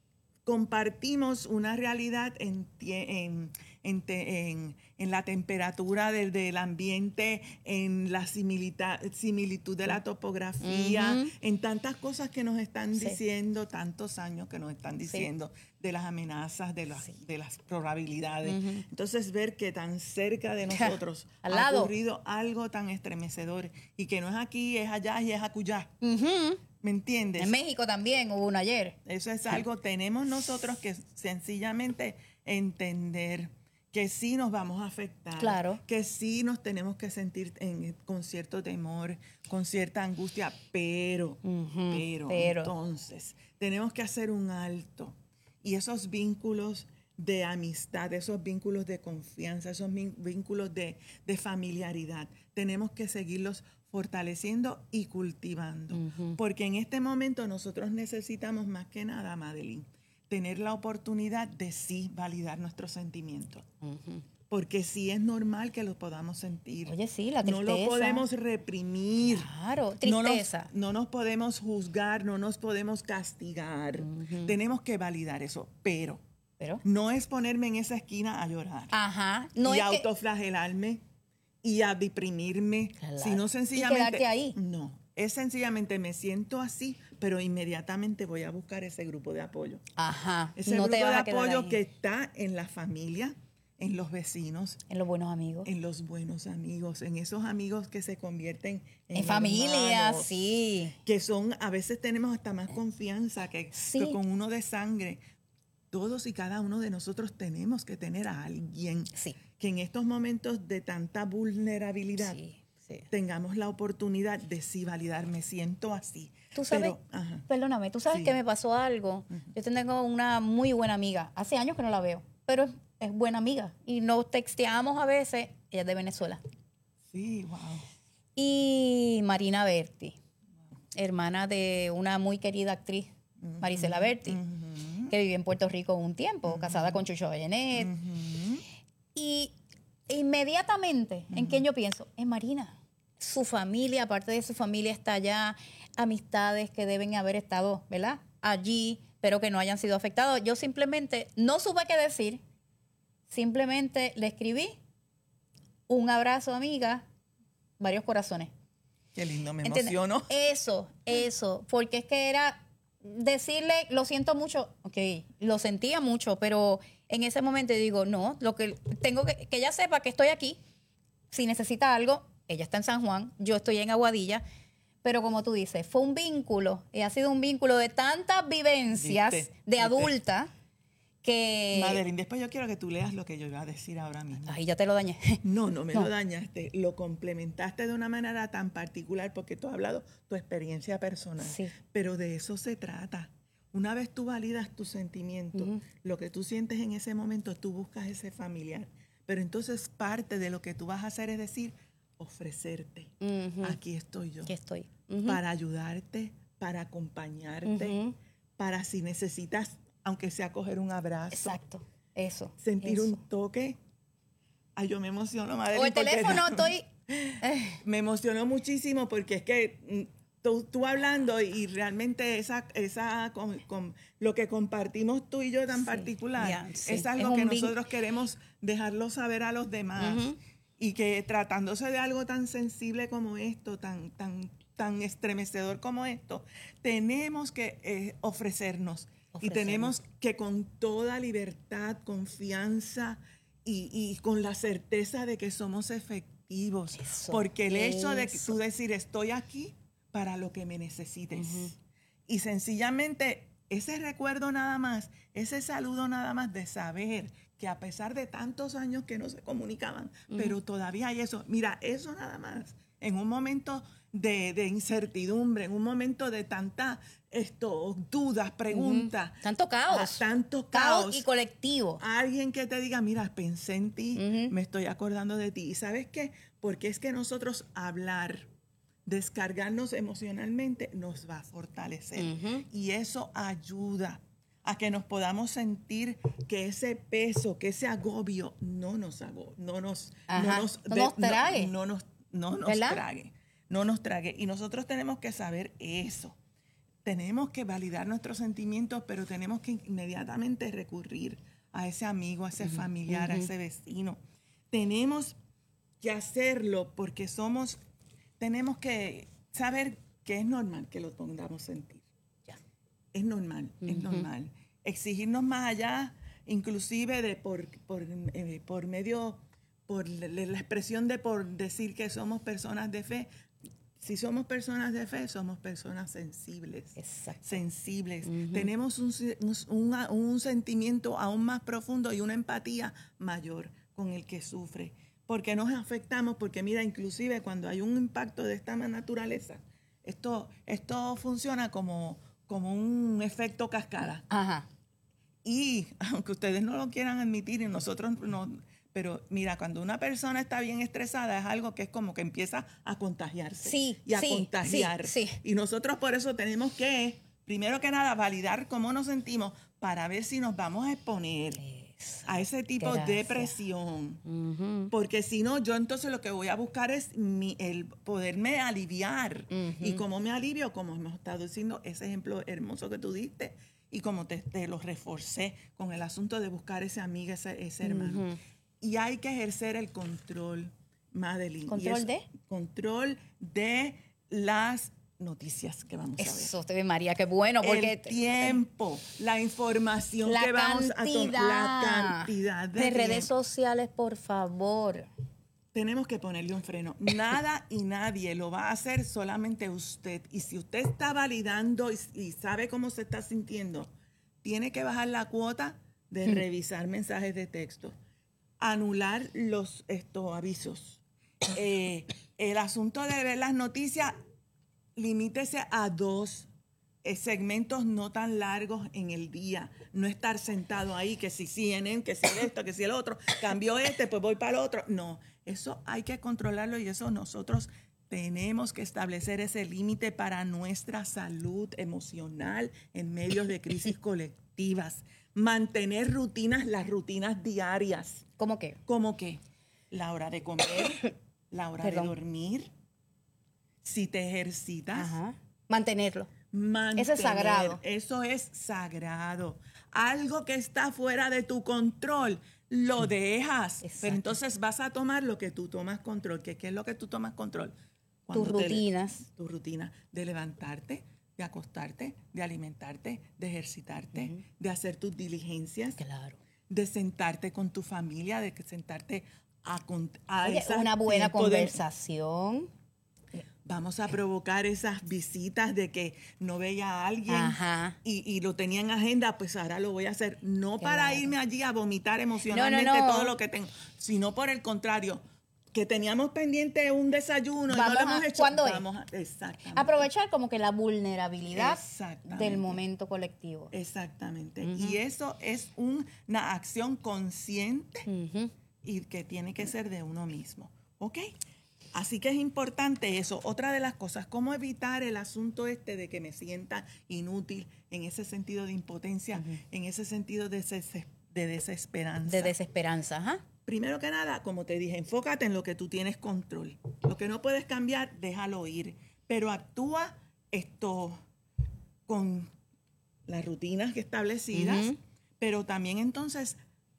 Speaker 9: compartimos una realidad en, tie- en, en, te- en- en la temperatura del, del ambiente, en la similita- similitud de la topografía,
Speaker 2: Ujú.
Speaker 9: en tantas cosas que nos están
Speaker 2: Sí.
Speaker 9: diciendo, tantos años que nos están diciendo de las amenazas, de las,
Speaker 2: Sí.
Speaker 9: de las probabilidades.
Speaker 2: Ujú.
Speaker 9: Entonces, ver que tan cerca de nosotros
Speaker 2: Al
Speaker 9: ha
Speaker 2: lado.
Speaker 9: ocurrido algo tan estremecedor y que no es aquí, es allá y es acullá.
Speaker 2: Ujú.
Speaker 9: ¿Me entiendes?
Speaker 2: En México también hubo uno ayer.
Speaker 9: Eso es algo, tenemos nosotros que sencillamente entender que sí nos vamos a afectar,
Speaker 2: Claro.
Speaker 9: que sí nos tenemos que sentir en- con cierto temor, con cierta angustia, pero,
Speaker 2: Ujú,
Speaker 9: pero,
Speaker 2: pero.
Speaker 9: entonces tenemos que hacer un alto y esos vínculos de amistad, esos vínculos de confianza, esos min- vínculos de, de familiaridad, tenemos que seguirlos fortaleciendo y cultivando.
Speaker 2: Ujú.
Speaker 9: Porque en este momento nosotros necesitamos más que nada, Madeline, tener la oportunidad de sí validar nuestros sentimientos.
Speaker 2: Ujú.
Speaker 9: Porque sí es normal que lo podamos sentir.
Speaker 2: Oye, sí, la
Speaker 9: No
Speaker 2: tristeza.
Speaker 9: lo podemos reprimir.
Speaker 2: Claro,
Speaker 9: No nos,
Speaker 2: tristeza.
Speaker 9: no nos podemos juzgar, no nos podemos castigar.
Speaker 2: Ujú.
Speaker 9: Tenemos que validar eso. Pero
Speaker 2: Pero.
Speaker 9: no es ponerme en esa esquina a llorar
Speaker 2: Ajá. No
Speaker 9: y
Speaker 2: es que-
Speaker 9: autoflagelarme y a deprimirme,
Speaker 2: Claro.
Speaker 9: sino
Speaker 2: Y
Speaker 9: sencillamente
Speaker 2: quedarte ahí.
Speaker 9: no, es sencillamente me siento así, pero inmediatamente voy a buscar ese grupo de apoyo.
Speaker 2: Ajá.
Speaker 9: Ese
Speaker 2: no
Speaker 9: grupo
Speaker 2: te
Speaker 9: de
Speaker 2: vas a quedar
Speaker 9: apoyo
Speaker 2: ahí.
Speaker 9: que está en la familia, en los vecinos,
Speaker 2: En los buenos amigos.
Speaker 9: en los buenos amigos, en esos amigos que se convierten en,
Speaker 2: En familia,
Speaker 9: hermanos,
Speaker 2: sí.
Speaker 9: que son, a veces tenemos hasta más confianza que,
Speaker 2: Sí.
Speaker 9: que con uno de sangre. Todos y cada uno de nosotros tenemos que tener a alguien
Speaker 2: Sí.
Speaker 9: que en estos momentos de tanta vulnerabilidad
Speaker 2: Sí, sí.
Speaker 9: tengamos la oportunidad de sí validar, me siento así.
Speaker 2: Tú sabes,
Speaker 9: Pero, ajá.
Speaker 2: perdóname, tú sabes
Speaker 9: Sí.
Speaker 2: que me pasó algo. Yo tengo una muy buena amiga. Hace años que no la veo, pero es, es buena amiga. Y nos texteamos a veces. Ella es de Venezuela.
Speaker 9: Sí, wow.
Speaker 2: Y Marina Berti, hermana de una muy querida actriz, Marisela Berti,
Speaker 9: Ujú,
Speaker 2: que vivió en Puerto Rico un tiempo, casada con Chucho Vallenet.
Speaker 9: ujú.
Speaker 2: Y inmediatamente, ¿en quién yo pienso? En Marina. Su familia, aparte de su familia, está allá, amistades que deben haber estado, ¿verdad? Allí, pero que no hayan sido afectados. Yo simplemente no supe qué decir, simplemente le escribí un abrazo, amiga, varios corazones.
Speaker 9: Qué lindo, me
Speaker 2: ¿Entiendes?
Speaker 9: emociono.
Speaker 2: Eso, eso, porque es que era decirle, lo siento mucho, ok, lo sentía mucho, pero en ese momento digo, no, lo que tengo que, que ella sepa que estoy aquí, si necesita algo, ella está en San Juan, yo estoy en Aguadilla, pero como tú dices, fue un vínculo, y ha sido un vínculo de tantas vivencias
Speaker 9: Viste,
Speaker 2: de
Speaker 9: viste.
Speaker 2: adulta que...
Speaker 9: Madeline, después yo quiero que tú leas lo que yo iba a decir ahora mismo.
Speaker 2: Ay, ya te lo dañé.
Speaker 9: No, no me
Speaker 2: No.
Speaker 9: lo dañaste, lo complementaste de una manera tan particular porque tú has hablado tu experiencia personal.
Speaker 2: Sí.
Speaker 9: Pero de eso se trata. Una vez tú validas tus sentimientos,
Speaker 2: Ujú.
Speaker 9: lo que tú sientes en ese momento, tú buscas ese familiar. Pero entonces parte de lo que tú vas a hacer es decir, ofrecerte.
Speaker 2: Ujú.
Speaker 9: Aquí estoy yo.
Speaker 2: Aquí estoy. Ujú.
Speaker 9: Para ayudarte, para acompañarte,
Speaker 2: Ujú.
Speaker 9: para si necesitas, aunque sea coger un abrazo,
Speaker 2: Exacto, eso.
Speaker 9: sentir
Speaker 2: eso.
Speaker 9: un toque. Ay, yo me emociono, madre.
Speaker 2: O el teléfono, estoy... eh,
Speaker 9: Me emocionó muchísimo porque es que mm, tú, tú hablando y realmente esa, esa con, con lo que compartimos tú y yo tan
Speaker 2: Sí,
Speaker 9: particular
Speaker 2: ya, sí.
Speaker 9: es algo
Speaker 2: Es
Speaker 9: que
Speaker 2: un vin-
Speaker 9: nosotros queremos dejarlo saber a los demás.
Speaker 2: Ujú.
Speaker 9: Y que tratándose de algo tan sensible como esto, tan, tan, tan estremecedor como esto, tenemos que eh, ofrecernos. Y
Speaker 2: Ofrecernos.
Speaker 9: tenemos que con toda libertad, confianza y, y con la certeza de que somos efectivos.
Speaker 2: Eso,
Speaker 9: Porque el hecho de
Speaker 2: eso.
Speaker 9: tú decir estoy aquí para lo que me necesites.
Speaker 2: Ujú.
Speaker 9: Y sencillamente ese recuerdo nada más, ese saludo nada más de saber que a pesar de tantos años que no se comunicaban, pero todavía hay eso. Mira, eso nada más, en un momento de, de incertidumbre, en un momento de tanta esto, dudas, preguntas.
Speaker 2: Uh-huh. Tanto caos.
Speaker 9: Ah, tanto
Speaker 2: caos.
Speaker 9: caos.
Speaker 2: Y colectivo.
Speaker 9: Alguien que te diga, mira, pensé en ti, uh-huh. me estoy acordando de ti. ¿Y sabes qué? Porque es que nosotros hablar, descargarnos emocionalmente, nos va a fortalecer. Uh-huh. Y eso ayuda a que nos podamos sentir que ese peso, que ese agobio no nos agobie, no nos, no nos,
Speaker 2: no nos
Speaker 9: de,
Speaker 2: trague.
Speaker 9: No, no nos, no nos trague. No nos trague. Y nosotros tenemos que saber eso. Tenemos que validar nuestros sentimientos, pero tenemos que inmediatamente recurrir a ese amigo, a ese uh-huh. familiar, uh-huh. a ese vecino. Tenemos que hacerlo porque somos, tenemos que saber que es normal que lo podamos sentir. Ya. Es normal, uh-huh. es normal. Exigirnos más allá, inclusive de por, por, eh, por medio, por la expresión de por decir que somos personas de fe. Si somos personas de fe, somos personas sensibles. Exacto. Sensibles. Uh-huh. Tenemos un, un, un sentimiento aún más profundo y una empatía mayor con el que sufre. Porque nos afectamos, porque mira, inclusive cuando hay un impacto de esta naturaleza, esto, esto funciona como, como un efecto cascada. Ajá. Y aunque ustedes no lo quieran admitir y nosotros no... Pero mira, cuando una persona está bien estresada es algo que es como que empieza a contagiarse. Sí, y a sí, contagiar. Sí, sí. Y nosotros por eso tenemos que, primero que nada, validar cómo nos sentimos para ver si nos vamos a exponer eso. A ese tipo Gracias. De presión. Uh-huh. Porque si no, yo entonces lo que voy a buscar es mi, el poderme aliviar. Uh-huh. Y cómo me alivio, como hemos estado diciendo, ese ejemplo hermoso que tú diste, y como te, te lo reforcé con el asunto de buscar ese amigo, ese, ese hermano. Uh-huh. Y hay que ejercer el control, Madeline.
Speaker 2: ¿Control es, de?
Speaker 9: Control de las noticias que vamos
Speaker 2: Eso,
Speaker 9: a ver.
Speaker 2: Eso, usted ve, María, qué bueno. Porque
Speaker 9: el tiempo, la información
Speaker 2: la
Speaker 9: que vamos
Speaker 2: cantidad,
Speaker 9: a tomar, la cantidad de,
Speaker 2: de redes sociales, por favor.
Speaker 9: Tenemos que ponerle un freno. Nada y nadie lo va a hacer, solamente usted. Y si usted está validando y, y sabe cómo se está sintiendo, tiene que bajar la cuota de mm. revisar mensajes de texto. Anular los estos avisos. Eh, el asunto de ver las noticias, limítese a dos eh, segmentos no tan largos en el día. No estar sentado ahí, que si C N N, que si esto, que si el otro, cambió este, pues voy para el otro. No, eso hay que controlarlo y eso nosotros tenemos que establecer ese límite para nuestra salud emocional en medios de crisis colectivas. Mantener rutinas, las rutinas diarias.
Speaker 2: ¿Cómo qué?
Speaker 9: ¿Cómo qué? La hora de comer, la hora Perdón. de dormir, si te ejercitas. Ajá.
Speaker 2: Mantenerlo.
Speaker 9: Mantener,
Speaker 2: eso es sagrado.
Speaker 9: Eso es sagrado. Algo que está fuera de tu control, lo dejas. Exacto. Pero entonces vas a tomar lo que tú tomas control. ¿Qué, qué es lo que tú tomas control?
Speaker 2: Tus rutinas.
Speaker 9: Tu rutina de levantarte, de acostarte, de alimentarte, de ejercitarte, uh-huh. de hacer tus diligencias,
Speaker 2: claro.
Speaker 9: de sentarte con tu familia, de sentarte a, a
Speaker 2: Oye, una buena conversación.
Speaker 9: De, vamos a provocar esas visitas de que no veía a alguien y, y lo tenía en agenda, pues ahora lo voy a hacer. No claro. para irme allí a vomitar emocionalmente no, no, no. todo lo que tengo, sino por el contrario, que teníamos pendiente un desayuno
Speaker 2: vamos
Speaker 9: y no lo hemos
Speaker 2: a,
Speaker 9: hecho.
Speaker 2: ¿Cuándo
Speaker 9: vamos
Speaker 2: es?
Speaker 9: A, exactamente.
Speaker 2: Aprovechar como que la vulnerabilidad del momento colectivo.
Speaker 9: Exactamente. Uh-huh. Y eso es un, una acción consciente uh-huh. y que tiene que ser de uno mismo. ¿Ok? Así que es importante eso. Otra de las cosas, ¿cómo evitar el asunto este de que me sienta inútil en ese sentido de impotencia, uh-huh. en ese sentido de, des- de desesperanza?
Speaker 2: De desesperanza, ajá.
Speaker 9: Primero que nada, como te dije, enfócate en lo que tú tienes control. Lo que no puedes cambiar, déjalo ir. Pero actúa esto con las rutinas establecidas, uh-huh. pero también entonces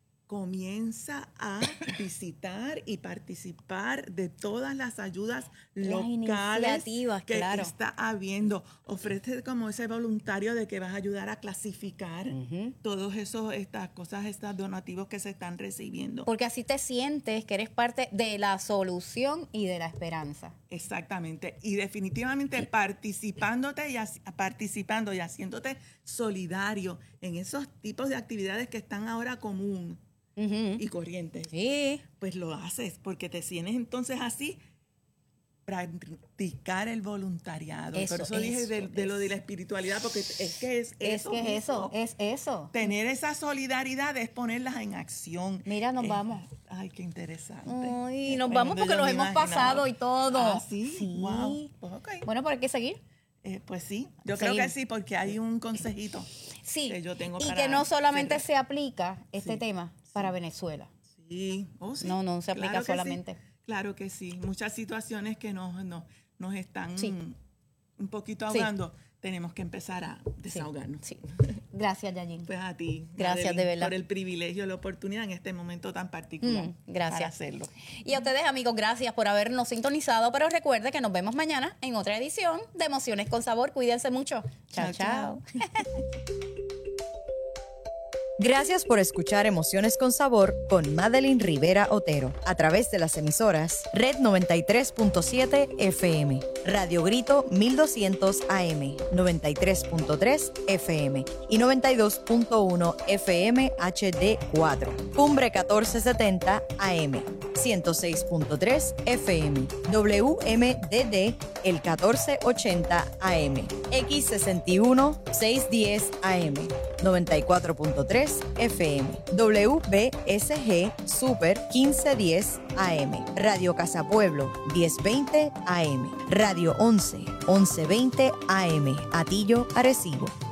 Speaker 9: comienza a visitar y participar de todas las ayudas las locales que
Speaker 2: claro.
Speaker 9: está habiendo. Ofrece como ese voluntario de que vas a ayudar a clasificar uh-huh. todos esos estas cosas, estos donativos que se están recibiendo.
Speaker 2: Porque así te sientes que eres parte de la solución y de la esperanza.
Speaker 9: Exactamente. Y definitivamente participándote y así, participando y haciéndote solidario en esos tipos de actividades que están ahora común. Uh-huh. Y corriente.
Speaker 2: Sí.
Speaker 9: Pues lo haces porque te sientes entonces así practicar el voluntariado.
Speaker 2: Eso,
Speaker 9: Por eso dije
Speaker 2: eso,
Speaker 9: de, de
Speaker 2: eso.
Speaker 9: lo de la espiritualidad, porque es que es,
Speaker 2: Es
Speaker 9: eso
Speaker 2: que es
Speaker 9: mismo.
Speaker 2: eso, es eso.
Speaker 9: Tener esa solidaridad es ponerlas en acción.
Speaker 2: Mira, nos
Speaker 9: Eh,
Speaker 2: vamos.
Speaker 9: Ay, qué interesante.
Speaker 2: Ay, nos
Speaker 9: Bueno,
Speaker 2: vamos
Speaker 9: yo
Speaker 2: porque
Speaker 9: no
Speaker 2: los
Speaker 9: me
Speaker 2: hemos
Speaker 9: imaginaba.
Speaker 2: pasado y todo.
Speaker 9: Ah, ¿sí?
Speaker 2: Sí.
Speaker 9: Wow. Pues, ok.
Speaker 2: Bueno, pero hay que seguir.
Speaker 9: Eh, pues sí, yo
Speaker 2: Seguir.
Speaker 9: creo que sí, porque hay un consejito
Speaker 2: Sí.
Speaker 9: que yo tengo
Speaker 2: y
Speaker 9: para
Speaker 2: que no solamente
Speaker 9: hacer.
Speaker 2: se aplica este
Speaker 9: Sí,
Speaker 2: tema para Venezuela.
Speaker 9: Sí. Oh, sí.
Speaker 2: No, no se aplica
Speaker 9: Claro que
Speaker 2: solamente.
Speaker 9: sí. Claro que sí. Muchas situaciones que nos, nos, nos están
Speaker 2: Sí.
Speaker 9: un poquito
Speaker 2: Sí.
Speaker 9: ahogando, tenemos que empezar a desahogarnos.
Speaker 2: Sí. Gracias, Yayin.
Speaker 9: Pues a ti,
Speaker 2: Gracias,
Speaker 9: Madeline,
Speaker 2: de verdad.
Speaker 9: por el privilegio, la oportunidad en este momento tan particular.
Speaker 2: Mm, gracias.
Speaker 9: Para hacerlo.
Speaker 2: Y a ustedes, amigos, gracias por habernos sintonizado. Pero recuerde que nos vemos mañana en otra edición de Emociones con Sabor. Cuídense mucho. Chao, chao.
Speaker 9: Chao,
Speaker 1: Gracias por escuchar Emociones con Sabor con Madeline Rivera Otero a través de las emisoras Red noventa y tres punto siete F M, Radio Grito mil doscientos A M, noventa y tres punto tres F M y noventa y dos punto uno F M H D cuatro, Cumbre catorce setenta A M, ciento seis punto tres F M, W M D D el catorce ochenta A M, X sesenta y uno seiscientos diez A M, noventa y cuatro punto tres F M, W B S G Super quince diez A M, Radio Casa Pueblo diez veinte A M, Radio once once veinte A M, Atillo, Arecibo.